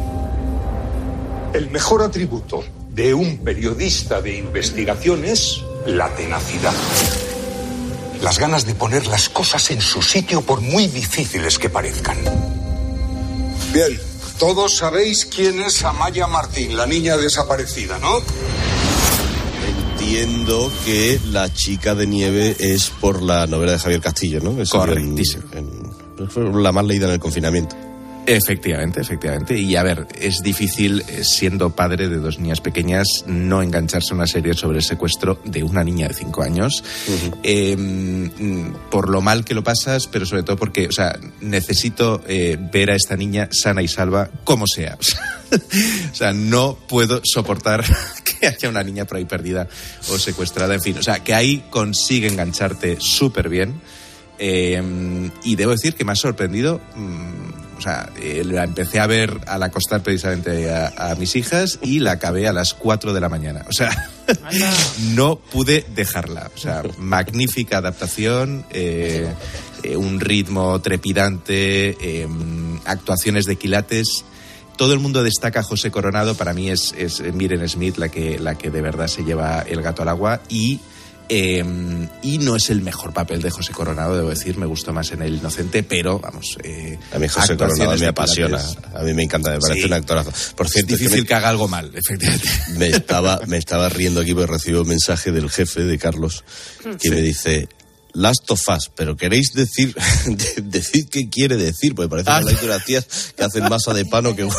El mejor atributo de un periodista de investigación es la tenacidad. Las ganas de poner las cosas en su sitio por muy difíciles que parezcan. Bien, todos sabéis quién es Amaya Martín, la niña desaparecida, ¿no? Entiendo que La chica de nieve es por la novela de Javier Castillo, ¿no? Es correctísimo. La más leída en el confinamiento. Efectivamente. Y a ver, es difícil, siendo padre de dos niñas pequeñas, no engancharse a una serie sobre el secuestro de una niña de 5 años. Por lo mal que lo pasas, pero sobre todo porque, o sea, necesito ver a esta niña sana y salva, como sea. O sea, no puedo soportar que haya una niña por ahí perdida o secuestrada. En fin, o sea, que ahí consigue engancharte súper bien. Y debo decir que me ha sorprendido. O sea, la empecé a ver al acostar precisamente a mis hijas y la acabé a las 4 de la mañana. O sea, no pude dejarla. O sea, magnífica adaptación, un ritmo trepidante, actuaciones de quilates. Todo el mundo destaca a José Coronado. Para mí es Miren Smith la que de verdad se lleva el gato al agua y no es el mejor papel de José Coronado, debo decir, me gustó más en El Inocente, pero vamos, a mí José Coronado me apasiona, a mí me encanta, me parece un actorazo. Por cierto, es difícil que haga algo mal, efectivamente. Me estaba riendo aquí porque recibo un mensaje del jefe de Carlos que me dice: Last of Us, pero queréis decir qué quiere decir, porque parece que hay unas tías que hacen masa de pano que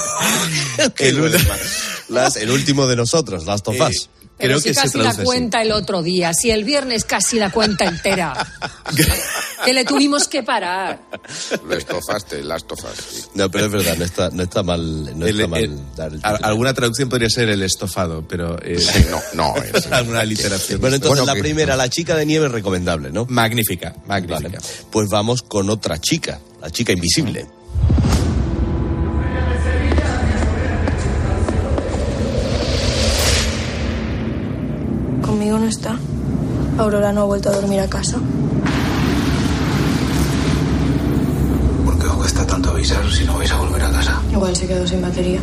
el último de nosotros, Last of Us. Pero si casi la cuenta el otro día, si el viernes casi la cuenta entera, que le tuvimos que parar. Le estofaste, la estofaste. No, pero es verdad, no está mal dar el título. Alguna traducción podría ser el estofado, pero no es alguna literación. Bueno, entonces la primera, La chica de nieve, es recomendable, ¿no? Magnífica. Vale. Pues vamos con otra chica, la chica invisible. Conmigo no está. Aurora no ha vuelto a dormir a casa. ¿Por qué os cuesta tanto avisar si no vais a volver a casa? Igual se quedó sin batería.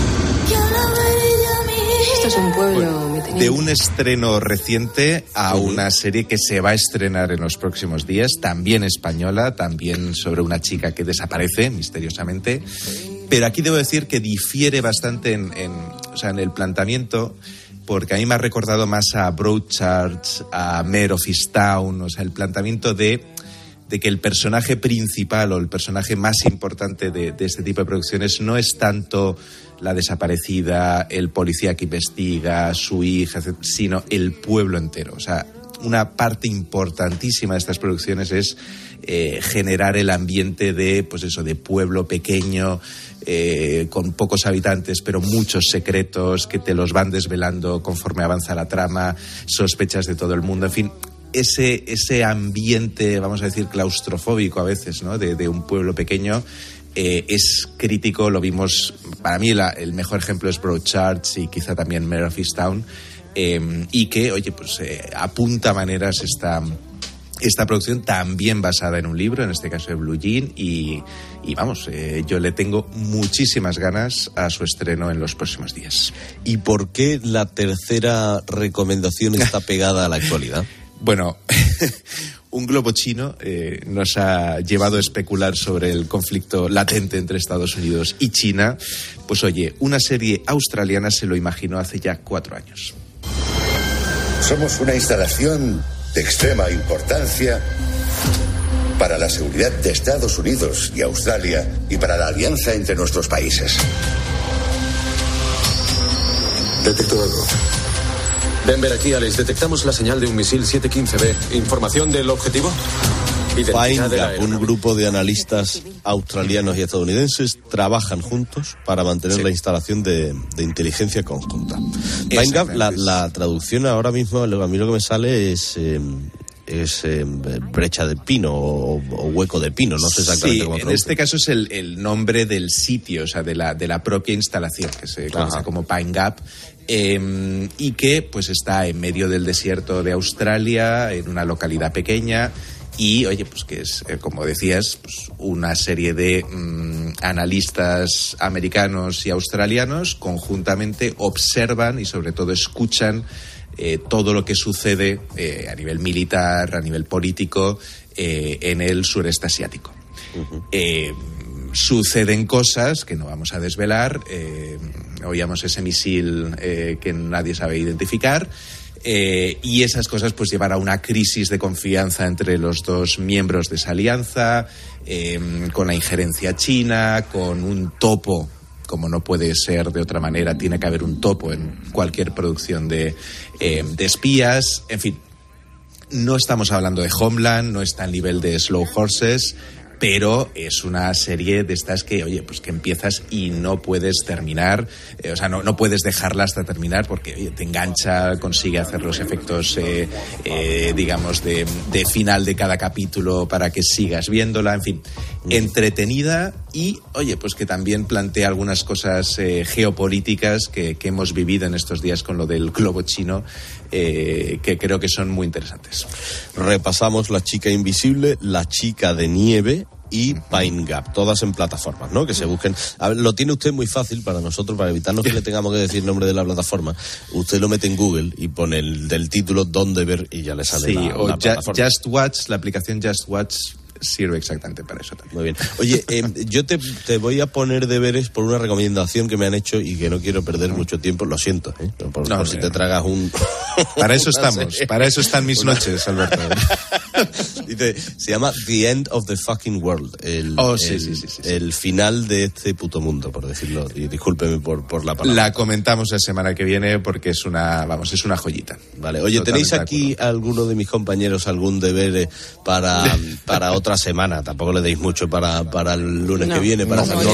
Esto es un pueblo. De un estreno reciente a una serie que se va a estrenar en los próximos días, también española, también sobre una chica que desaparece misteriosamente. Pero aquí debo decir que difiere bastante en el planteamiento, porque a mí me ha recordado más a Broadchurch, a Mare of Easttown, o sea, el planteamiento de que el personaje principal o el personaje más importante de este tipo de producciones no es tanto la desaparecida, el policía que investiga, su hija, sino el pueblo entero. O sea, una parte importantísima de estas producciones es generar el ambiente de pueblo pequeño, con pocos habitantes, pero muchos secretos que te los van desvelando conforme avanza la trama, sospechas de todo el mundo, en fin. ese ambiente, vamos a decir, claustrofóbico a veces, ¿no? De un pueblo pequeño, es crítico. Lo vimos, para mí el mejor ejemplo es Broadchurch y quizá también Mare of Easttown, y que, oye, pues apunta maneras esta producción, también basada en un libro, en este caso de Blue Jean, y vamos, yo le tengo muchísimas ganas a su estreno en los próximos días. ¿Y por qué la tercera recomendación está pegada a la actualidad? Bueno, un globo chino nos ha llevado a especular sobre el conflicto latente entre Estados Unidos y China. Pues oye, una serie australiana se lo imaginó hace ya 4 años. Somos una instalación de extrema importancia para la seguridad de Estados Unidos y Australia y para la alianza entre nuestros países. Detecto algo. Denver aquí, Alex. Detectamos la señal de un misil 715B. ¿Información del objetivo? Pine Gap, un grupo de analistas australianos y estadounidenses trabajan juntos para mantener la instalación de inteligencia conjunta. Pine Gap, la traducción ahora mismo, a mí lo que me sale es brecha de pino o hueco de pino, no sé exactamente cómo traduce. En este caso es el nombre del sitio, o sea, de la propia instalación, que se conoce como Pine Gap, y que pues está en medio del desierto de Australia, en una localidad pequeña. Y, oye, pues que es, como decías, pues una serie de analistas americanos y australianos conjuntamente observan y sobre todo escuchan todo lo que sucede a nivel militar, a nivel político, en el sureste asiático. Suceden cosas que no vamos a desvelar. Oíamos ese misil que nadie sabe identificar. Y esas cosas pues llevan a una crisis de confianza entre los dos miembros de esa alianza, con la injerencia china, con un topo, como no puede ser de otra manera, tiene que haber un topo en cualquier producción de espías. En fin, no estamos hablando de Homeland, no está al nivel de Slow Horses, pero es una serie de estas que, oye, pues que empiezas y no puedes terminar, o sea, no puedes dejarla hasta terminar porque, oye, te engancha, consigue hacer los efectos, digamos, de final de cada capítulo para que sigas viéndola, en fin, entretenida y, oye, pues que también plantea algunas cosas geopolíticas que hemos vivido en estos días con lo del globo chino, que creo que son muy interesantes. Repasamos La chica invisible, La chica de nieve y Pine Gap, todas en plataformas, ¿no? Que se busquen. A ver, lo tiene usted muy fácil para nosotros, para evitarnos que le tengamos que decir el nombre de la plataforma. Usted lo mete en Google y pone del título dónde ver y ya le sale la plataforma. Just Watch, la aplicación Just Watch sirve exactamente para eso también. Muy bien. Oye, yo te voy a poner deberes por una recomendación que me han hecho y que no quiero perder mucho tiempo. Lo siento, por si te tragas un... Para eso estamos, para eso están mis noches, Alberto. Dice, se llama The End of the Fucking World. El final de este puto mundo, por decirlo. Y discúlpeme por la palabra. La comentamos la semana que viene porque es una joyita. Vale. Oye, ¿tenéis aquí alguno de mis compañeros algún deber para otra semana? Tampoco le deis mucho para el lunes que viene.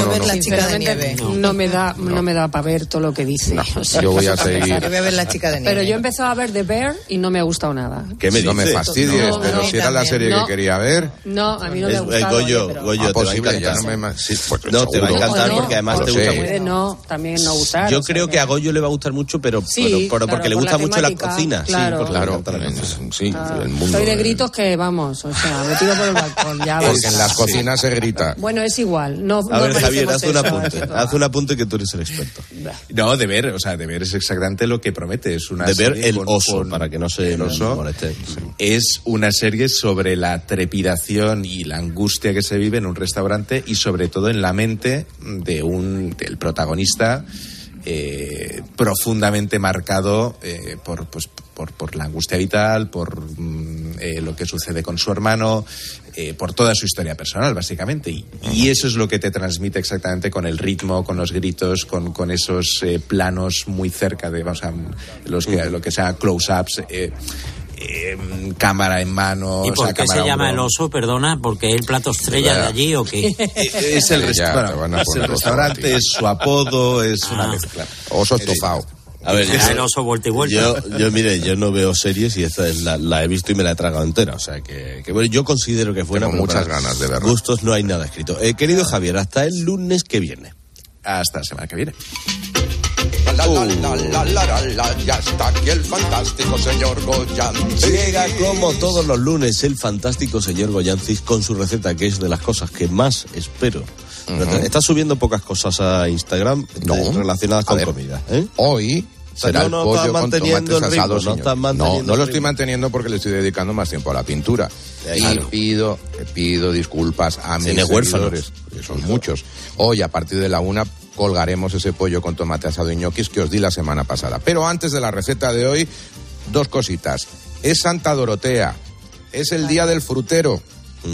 No me da para ver todo lo que dice. Yo voy a seguir. Yo voy a ver La chica de nieve. Pero yo he empezado a ver The Bear y no me ha gustado nada. ¿Qué me dices? No me fastidies, pero si era la serie que quería ver. No, a mí no me ha gustado. Goyo, te va a encantar. No, te va a encantar porque además te gusta mucho. También no gustar. Yo creo que a Goyo le va a gustar mucho, pero porque le gusta mucho la cocina. Claro, el mundo. Soy de gritos que, vamos, o sea, me tiro por el balcón. Porque en las cocinas se grita. Bueno, es igual. A ver, Javier, haz un apunte que tú eres el experto. No, de ver es exactamente lo que promete. Es una serie ver el oso, para que no se moleste. Es una serie sobre la trepidación y la angustia que se vive en un restaurante y sobre todo en la mente del protagonista, profundamente marcado por la angustia vital, por lo que sucede con su hermano, por toda su historia personal, básicamente. Y eso es lo que te transmite exactamente con el ritmo, con los gritos, con esos planos muy cerca de, vamos a, lo que sea close-ups, cámara en mano. ¿Y por qué se llama el oso, perdona? ¿Porque es el plato estrella de allí o qué? Es el restaurante, es su apodo, es una mezcla. Oso estofado. A ver, el oso vuelta y vuelta. Yo no veo series y esta es la he visto y me la he tragado entera. O sea que bueno, yo considero que fuera. Tengo muchas ganas de verlo. Gustos no hay nada escrito. Querido Javier, hasta el lunes que viene. Hasta la semana que viene. Ya está aquí el fantástico señor Goyancis. Llega como todos los lunes el fantástico señor Goyancis con su receta, que es de las cosas que más espero. Está subiendo pocas cosas a Instagram relacionadas con comida. Hoy será el pollo con tomates asados. No lo estoy manteniendo porque le estoy dedicando más tiempo a la pintura. Y pido disculpas a mis seguidores, que son muchos. Hoy, a partir de la 1, colgaremos ese pollo con tomate asado y ñoquis que os di la semana pasada. Pero antes de la receta de hoy, 2 cositas. Es Santa Dorotea, es el día del frutero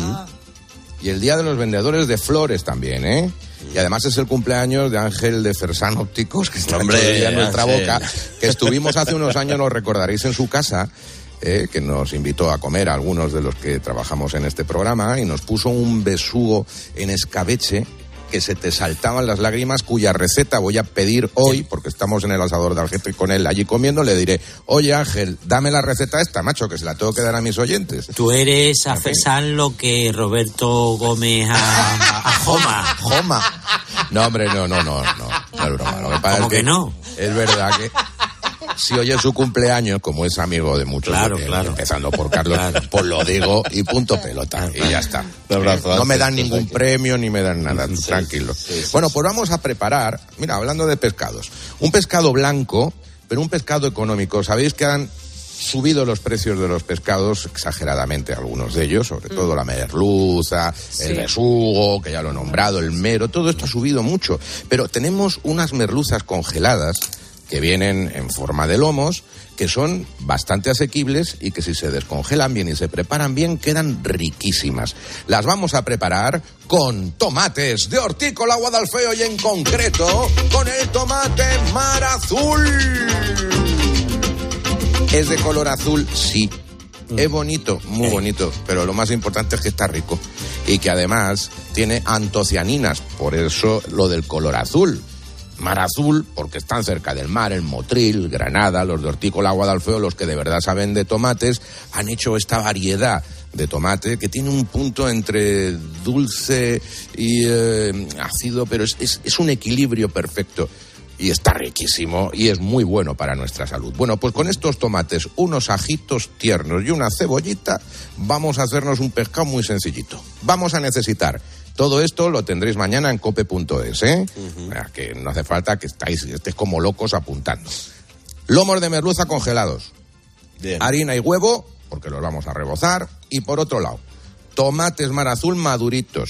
y el día de los vendedores de flores también, ¿eh? Y además es el cumpleaños de Ángel de Fersán Ópticos, que está en nuestra boca, que estuvimos hace unos años, lo recordaréis, en su casa, que nos invitó a comer a algunos de los que trabajamos en este programa y nos puso un besugo en escabeche que se te saltaban las lágrimas, cuya receta voy a pedir hoy, porque estamos en el asador de Algete con él allí comiendo. Le diré: oye Ángel, dame la receta esta, macho, que se la tengo que dar a mis oyentes. Tú eres a Fesán lo que Roberto Gómez a Joma. Joma. No, hombre, no es broma. Lo que pasa ¿Cómo es que no? Es verdad que si hoy es su cumpleaños, como es amigo de muchos, claro. empezando por Carlos, pues lo digo y punto pelota, y ya está. No me dan ningún premio ni me dan nada, tranquilo. Bueno, pues vamos a preparar, mira, hablando de pescados, un pescado blanco, pero un pescado económico. Sabéis que han subido los precios de los pescados exageradamente, algunos de ellos, sobre todo la merluza, el besugo, que ya lo he nombrado, el mero, todo esto ha subido mucho. Pero tenemos unas merluzas congeladas que vienen en forma de lomos, que son bastante asequibles y que si se descongelan bien y se preparan bien, quedan riquísimas. Las vamos a preparar con tomates de Hortícola Guadalfeo y en concreto con el tomate Mar Azul. ¿Es de color azul? Sí. Es bonito, muy bonito, pero lo más importante es que está rico y que además tiene antocianinas, por eso lo del color azul. Mar Azul, porque están cerca del mar, el Motril, Granada, los de Hortícola Guadalfeo, los que de verdad saben de tomates, han hecho esta variedad de tomate que tiene un punto entre dulce y ácido, pero es un equilibrio perfecto. Y está riquísimo y es muy bueno para nuestra salud. Bueno, pues con estos tomates, unos ajitos tiernos y una cebollita, vamos a hacernos un pescado muy sencillito. Vamos a necesitar... Todo esto lo tendréis mañana en cope.es, ¿eh? Que no hace falta que estéis como locos apuntando. Lomos de merluza congelados. Bien. Harina y huevo, porque los vamos a rebozar. Y por otro lado, tomates Mar Azul maduritos.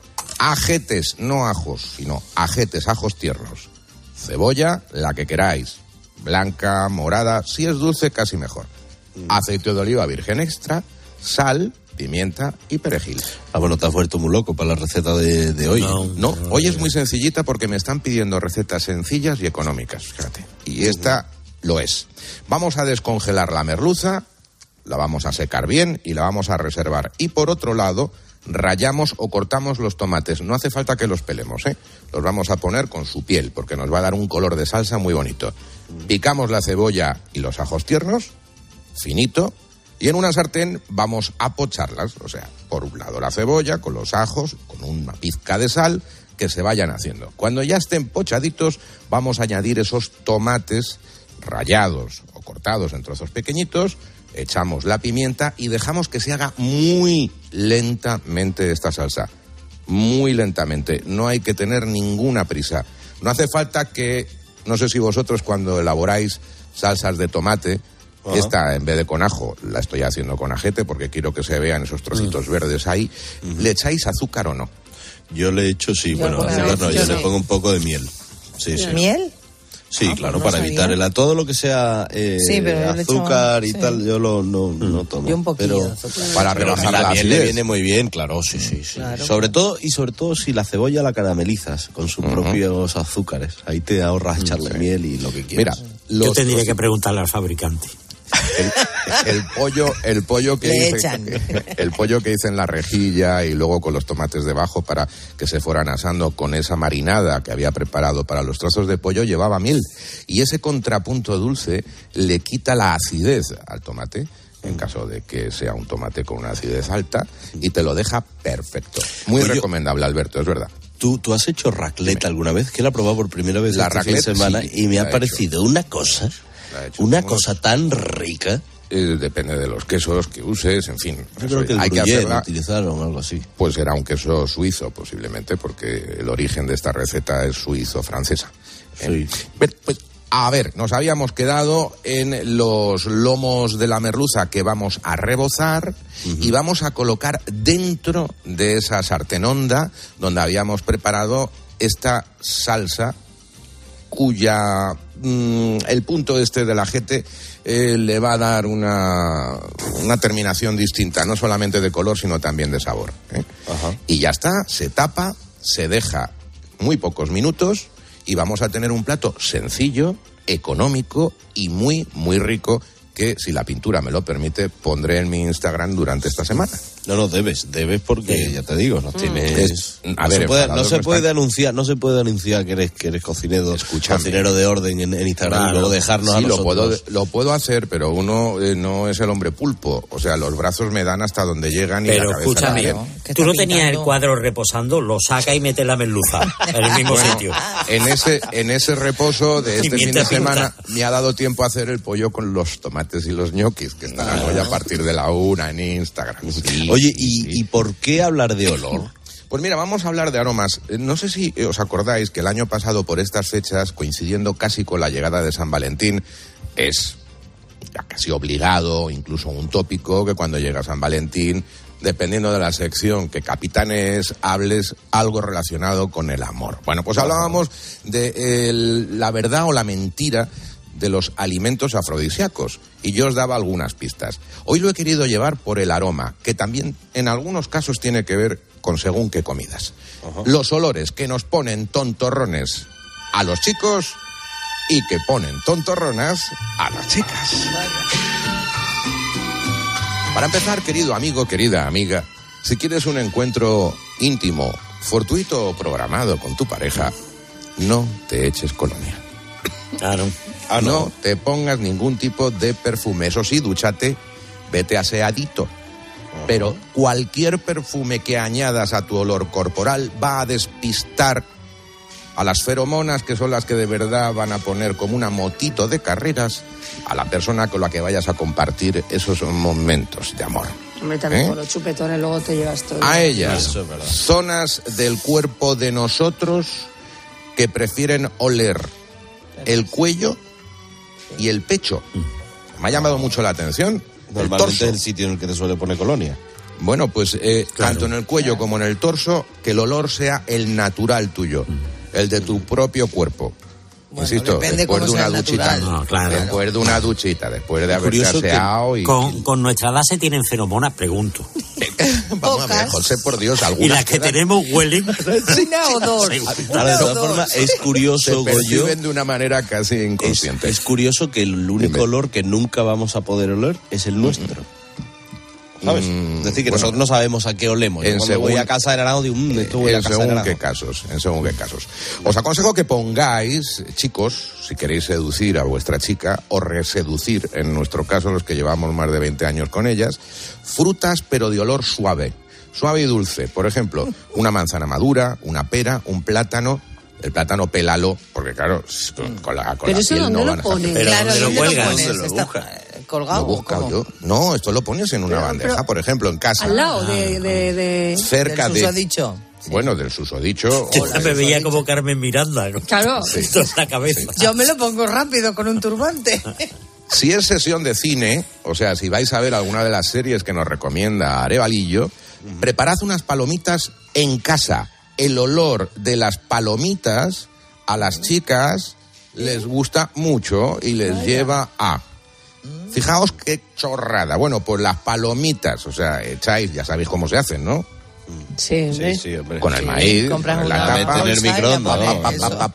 Ajetes, no ajos, sino ajetes, ajos tiernos. Cebolla, la que queráis. Blanca, morada, si es dulce, casi mejor. Aceite de oliva virgen extra, sal, pimienta y perejil. Bueno, te has vuelto muy loco para la receta de hoy. No, hoy es muy sencillita porque me están pidiendo recetas sencillas y económicas, fíjate. Y esta lo es. Vamos a descongelar la merluza, la vamos a secar bien y la vamos a reservar. Y por otro lado, rallamos o cortamos los tomates. No hace falta que los pelemos, ¿eh? Los vamos a poner con su piel porque nos va a dar un color de salsa muy bonito. Picamos la cebolla y los ajos tiernos, finito. Y en una sartén vamos a pocharlas, o sea, por un lado la cebolla con los ajos, con una pizca de sal, que se vayan haciendo. Cuando ya estén pochaditos, vamos a añadir esos tomates rallados o cortados en trozos pequeñitos, echamos la pimienta y dejamos que se haga muy lentamente esta salsa. Muy lentamente, no hay que tener ninguna prisa. No hace falta que, no sé si vosotros cuando elaboráis salsas de tomate, esta, en vez de con ajo, la estoy haciendo con ajete porque quiero que se vean esos trocitos verdes ahí. ¿Le echáis azúcar o no? Yo le echo, sí. Yo le pongo un poco de miel. Sí. ¿Miel? Sí, claro, para evitar todo lo que sea azúcar y tal, yo no tomo. Yo un poquillo pero de azúcar. Para rebajar la miel le viene muy bien, claro, sí. Claro. Sobre todo si la cebolla la caramelizas con sus propios azúcares. Ahí te ahorras echarle miel y lo que quieras. Mira, yo tendría que preguntarle al fabricante. el pollo que Le hice, echan. el pollo que hice en la rejilla y luego con los tomates debajo para que se fueran asando con esa marinada que había preparado para los trozos de pollo llevaba miel. Y ese contrapunto dulce le quita la acidez al tomate, en caso de que sea un tomate con una acidez alta, y te lo deja perfecto. Muy recomendable, Alberto, es verdad. ¿Tú has hecho raclette alguna vez? Que la he probado por primera vez este fin de semana y me ha parecido una cosa tan rica. Depende de los quesos que uses, en fin. Yo creo que el gruyère lo utilizaron, algo así. Pues era un queso suizo, posiblemente, porque el origen de esta receta es suizo-francesa. Sí. Pues, a ver, nos habíamos quedado en los lomos de la merluza que vamos a rebozar y vamos a colocar dentro de esa sartén honda donde habíamos preparado esta salsa cuya el punto del ajete le va a dar una terminación distinta, no solamente de color sino también de sabor. Y ya está, se tapa, se deja muy pocos minutos y vamos a tener un plato sencillo, económico y muy, muy rico que, si la pintura me lo permite, pondré en mi Instagram durante esta semana. No, debes porque ya te digo, nos tienes. No se puede anunciar que eres cocinero de orden en Instagram y luego dejarnos a nosotros. Lo puedo hacer, pero uno no es el hombre pulpo, o sea, los brazos me dan hasta donde llegan y pero la cabeza escúchame, también. tú no tenías el cuadro reposando, lo saca y mete la merluza en el mismo sitio. En ese reposo de este fin de semana me ha dado tiempo a hacer el pollo con los tomates y los ñoquis, que estarán hoy a partir de la 1 en Instagram. Sí. Oye, ¿y por qué hablar de olor? Pues mira, vamos a hablar de aromas. No sé si os acordáis que el año pasado por estas fechas, coincidiendo casi con la llegada de San Valentín, es ya casi obligado, incluso un tópico, que cuando llega San Valentín, dependiendo de la sección que capitanes, hables algo relacionado con el amor. Bueno, pues hablábamos de la verdad o la mentira de los alimentos afrodisíacos, y yo os daba algunas pistas. Hoy lo he querido llevar por el aroma, que también en algunos casos tiene que ver con según qué comidas. Los olores que nos ponen tontorrones a los chicos y que ponen tontorronas a las chicas. Para empezar, querido amigo, querida amiga, si quieres un encuentro íntimo, fortuito o programado con tu pareja, no te eches colonia. Claro. No te pongas ningún tipo de perfume. Eso sí, dúchate, vete aseadito. Pero cualquier perfume que añadas a tu olor corporal va a despistar a las feromonas, que son las que de verdad van a poner como una motito de carreras a la persona con la que vayas a compartir esos momentos de amor. Hombre, también con los chupetones luego te llevas todo. A ellas, zonas del cuerpo de nosotros que prefieren oler el cuello y el pecho. Me ha llamado mucho la atención. Normalmente es el sitio en el que te suele poner colonia. Bueno, pues tanto en el cuello como en el torso, que el olor sea el natural tuyo, el de tu propio cuerpo. Bueno, insisto, después de una duchita, después de una duchita, después de haberte aseado y... Con nuestra edad se tienen feromonas, pregunto. Vamos a ver, José, por Dios, algunas... Y las que tenemos huelen... Una o dos. De todas formas, es curioso, se perciben de una manera casi inconsciente. Es curioso que el único olor que nunca vamos a poder oler es el nuestro. ¿Sabes? Es decir, que nosotros no sabemos a qué olemos. Cuando voy a casa de Aragón, digo, esto voy a casa de Aragón. En según qué casos. Os aconsejo que pongáis, chicos, si queréis seducir a vuestra chica, o reseducir, en nuestro caso, los que llevamos más de 20 años con ellas, frutas pero de olor suave y dulce. Por ejemplo, una manzana madura, una pera, un plátano. El plátano pélalo, porque claro, con la piel no van a ponen? Pero claro, ¿dónde lo cuelgan? ¿Colgado? ¿Lo busco yo? No, esto lo pones en una bandeja, por ejemplo, en casa. Al lado de... Cerca del susodicho. Bueno, del susodicho. Me veía como Carmen Miranda. Claro. Sí. La cabeza. Yo me lo pongo rápido con un turbante. Si es sesión de cine, o sea, si vais a ver alguna de las series que nos recomienda Arevalillo, preparad unas palomitas en casa. El olor de las palomitas a las chicas les gusta mucho y les lleva a... Fijaos qué chorrada. Bueno, pues las palomitas, o sea, echáis, ya sabéis cómo se hacen, ¿no? Sí, hombre. Con el maíz, con la tapa, el microondas,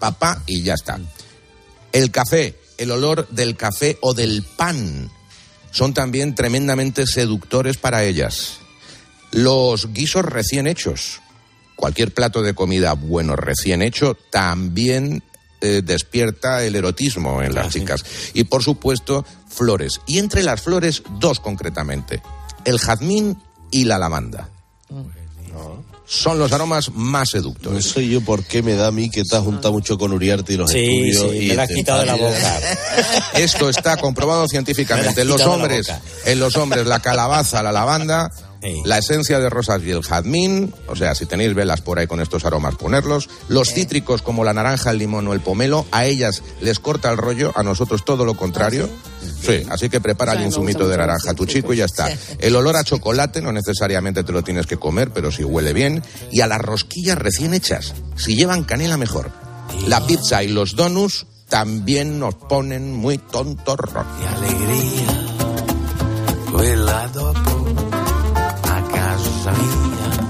y ya está. El café, el olor del café o del pan. son también tremendamente seductores para ellas. Los guisos recién hechos. Cualquier plato de comida bueno recién hecho también despierta el erotismo en las chicas. Y por supuesto, flores. Y entre las flores, dos concretamente. El jazmín y la lavanda. Son los aromas más seductores. No sé yo por qué me da a mí que te has juntado mucho con Uriarte y los estudios. Sí, me la has quitado de la boca. Esto está comprobado científicamente. En los hombres, la calabaza, la lavanda, la esencia de rosas y el jazmín, o sea, si tenéis velas por ahí con estos aromas, ponerlos. Los cítricos como la naranja, el limón o el pomelo, a ellas les corta el rollo, a nosotros todo lo contrario. Sí, así que prepárale un zumito de naranja a tu chico y ya está. El olor a chocolate no necesariamente te lo tienes que comer, pero sí huele bien. Y a las rosquillas recién hechas, si llevan canela mejor. La pizza y los donuts también nos ponen muy tontorros. Y alegría, quella dopo a casa mía.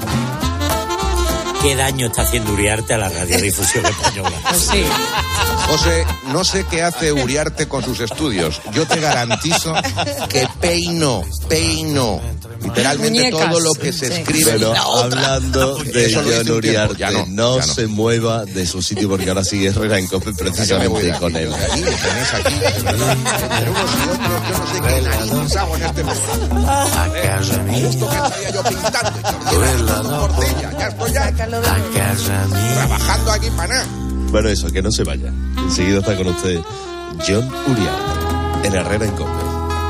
¿Qué daño está haciendo Uriarte a la radiodifusión española? Sí. José, no sé qué hace Uriarte con sus estudios. Yo te garantizo que peino literalmente muñecas. todo lo que se escribe. Pero hablando de Eso lo hice John un tiempo. Uriarte, Ya no no. se mueva de su sitio porque ahora sigue Herrera en COPE precisamente con él. Aquí lo tenéis aquí. Entre unos y otros, yo no sé qué narices hago en este programa. A casa mía. Esto que estaría yo pintando. Portella, ya estoy ya. A casa mía. Trabajando aquí para nada. Bueno, eso, que no se vaya. Enseguida está con usted John Uriarte en Herrera en COPE.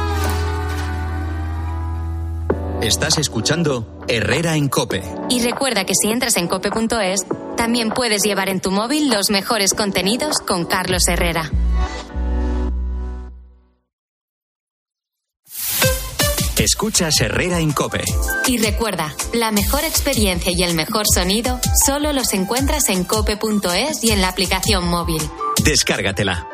Estás escuchando Herrera en COPE. Y recuerda que si entras en cope.es, también puedes llevar en tu móvil los mejores contenidos con Carlos Herrera. Escuchas Herrera en COPE. Y recuerda, la mejor experiencia y el mejor sonido solo los encuentras en cope.es y en la aplicación móvil. Descárgatela.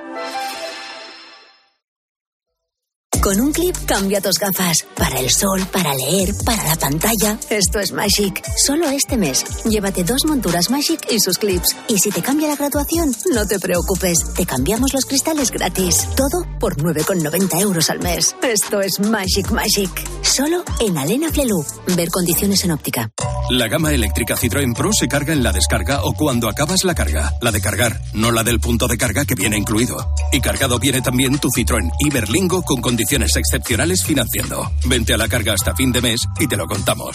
Con un clip cambia tus gafas. Para el sol, para leer, para la pantalla. Esto es Magic. Solo este mes. Llévate 2 monturas Magic y sus clips. Y si te cambia la graduación, no te preocupes. Te cambiamos los cristales gratis. Todo por 9,90 € al mes. Esto es Magic. Solo en Alena Flelu. Ver condiciones en óptica. La gama eléctrica Citroën Pro se carga en la descarga o cuando acabas la carga. La de cargar, no la del punto de carga que viene incluido. Y cargado viene también tu Citroën Iberlingo con condiciones excepcionales financiando. Vente a la carga hasta fin de mes y te lo contamos.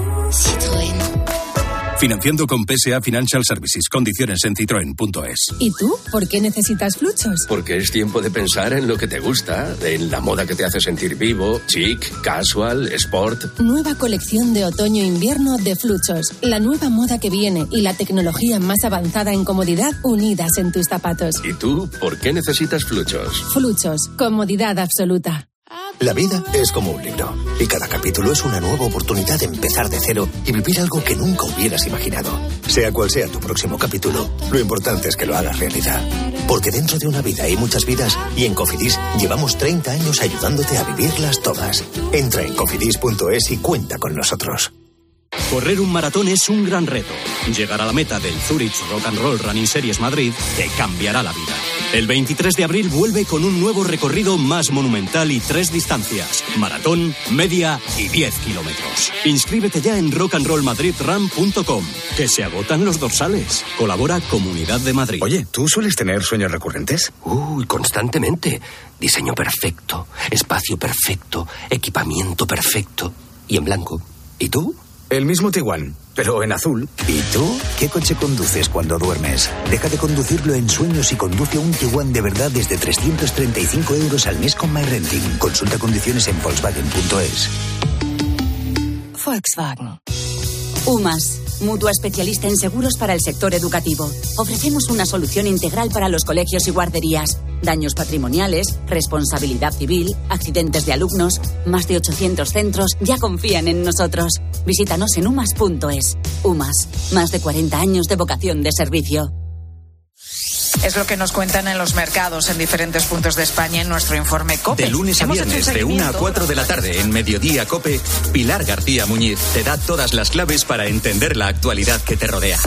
Citroën. Financiando con PSA Financial Services. Condiciones en citroen.es. ¿Y tú? ¿Por qué necesitas Fluchos? Porque es tiempo de pensar en lo que te gusta, en la moda que te hace sentir vivo, chic, casual, sport. Nueva colección de otoño-invierno de Fluchos. La nueva moda que viene y la tecnología más avanzada en comodidad unidas en tus zapatos. ¿Y tú? ¿Por qué necesitas Fluchos? Fluchos. Comodidad absoluta. La vida es como un libro y cada capítulo es una nueva oportunidad de empezar de cero y vivir algo que nunca hubieras imaginado. Sea cual sea tu próximo capítulo, lo importante es que lo hagas realidad. Porque dentro de una vida hay muchas vidas y en Cofidis llevamos 30 años ayudándote a vivirlas todas. Entra en cofidis.es y cuenta con nosotros. Correr un maratón es un gran reto. Llegar a la meta del Zurich Rock and Roll Running Series Madrid te cambiará la vida. El 23 de abril vuelve con un nuevo recorrido más monumental y 3 distancias: maratón, media y 10 kilómetros. Inscríbete ya en rockandrollmadridrun.com, que se agotan los dorsales. Colabora Comunidad de Madrid. Oye, ¿tú sueles tener sueños recurrentes? Constantemente. Diseño perfecto, espacio perfecto, equipamiento perfecto y en blanco. ¿Y tú? El mismo Tiguan, pero en azul. ¿Y tú? ¿Qué coche conduces cuando duermes? Deja de conducirlo en sueños y conduce un Tiguan de verdad desde 335 € al mes con MyRenting. Consulta condiciones en Volkswagen.es. Volkswagen. UMAS, mutua especialista en seguros para el sector educativo. Ofrecemos una solución integral para los colegios y guarderías. Daños patrimoniales, responsabilidad civil, accidentes de alumnos. Más de 800 centros ya confían en nosotros. Visítanos en umas.es. UMAS, más de 40 años de vocación de servicio. Es lo que nos cuentan en los mercados en diferentes puntos de España en nuestro informe COPE. De lunes a viernes, de 1 a 4 de la tarde, en Mediodía COPE, Pilar García Muñiz te da todas las claves para entender la actualidad que te rodea.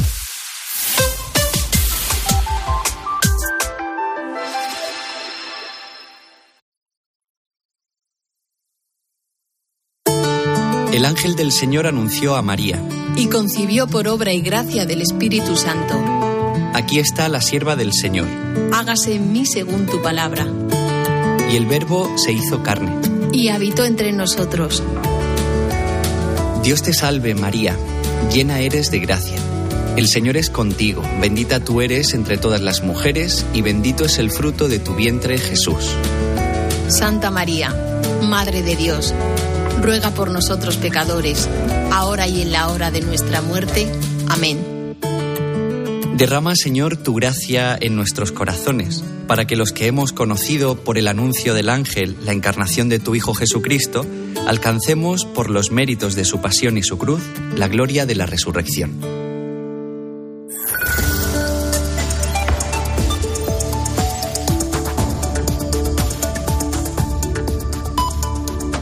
El ángel del Señor anunció a María. Y concibió por obra y gracia del Espíritu Santo. Aquí está la sierva del Señor. Hágase en mí según tu palabra. Y el Verbo se hizo carne. Y habitó entre nosotros. Dios te salve, María, llena eres de gracia. El Señor es contigo, bendita tú eres entre todas las mujeres, y bendito es el fruto de tu vientre, Jesús. Santa María, Madre de Dios, ruega por nosotros pecadores, ahora y en la hora de nuestra muerte. Amén. Derrama, Señor, tu gracia en nuestros corazones, para que los que hemos conocido por el anuncio del ángel la encarnación de tu Hijo Jesucristo, alcancemos, por los méritos de su pasión y su cruz, la gloria de la resurrección.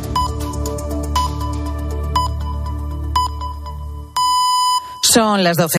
Son las 12.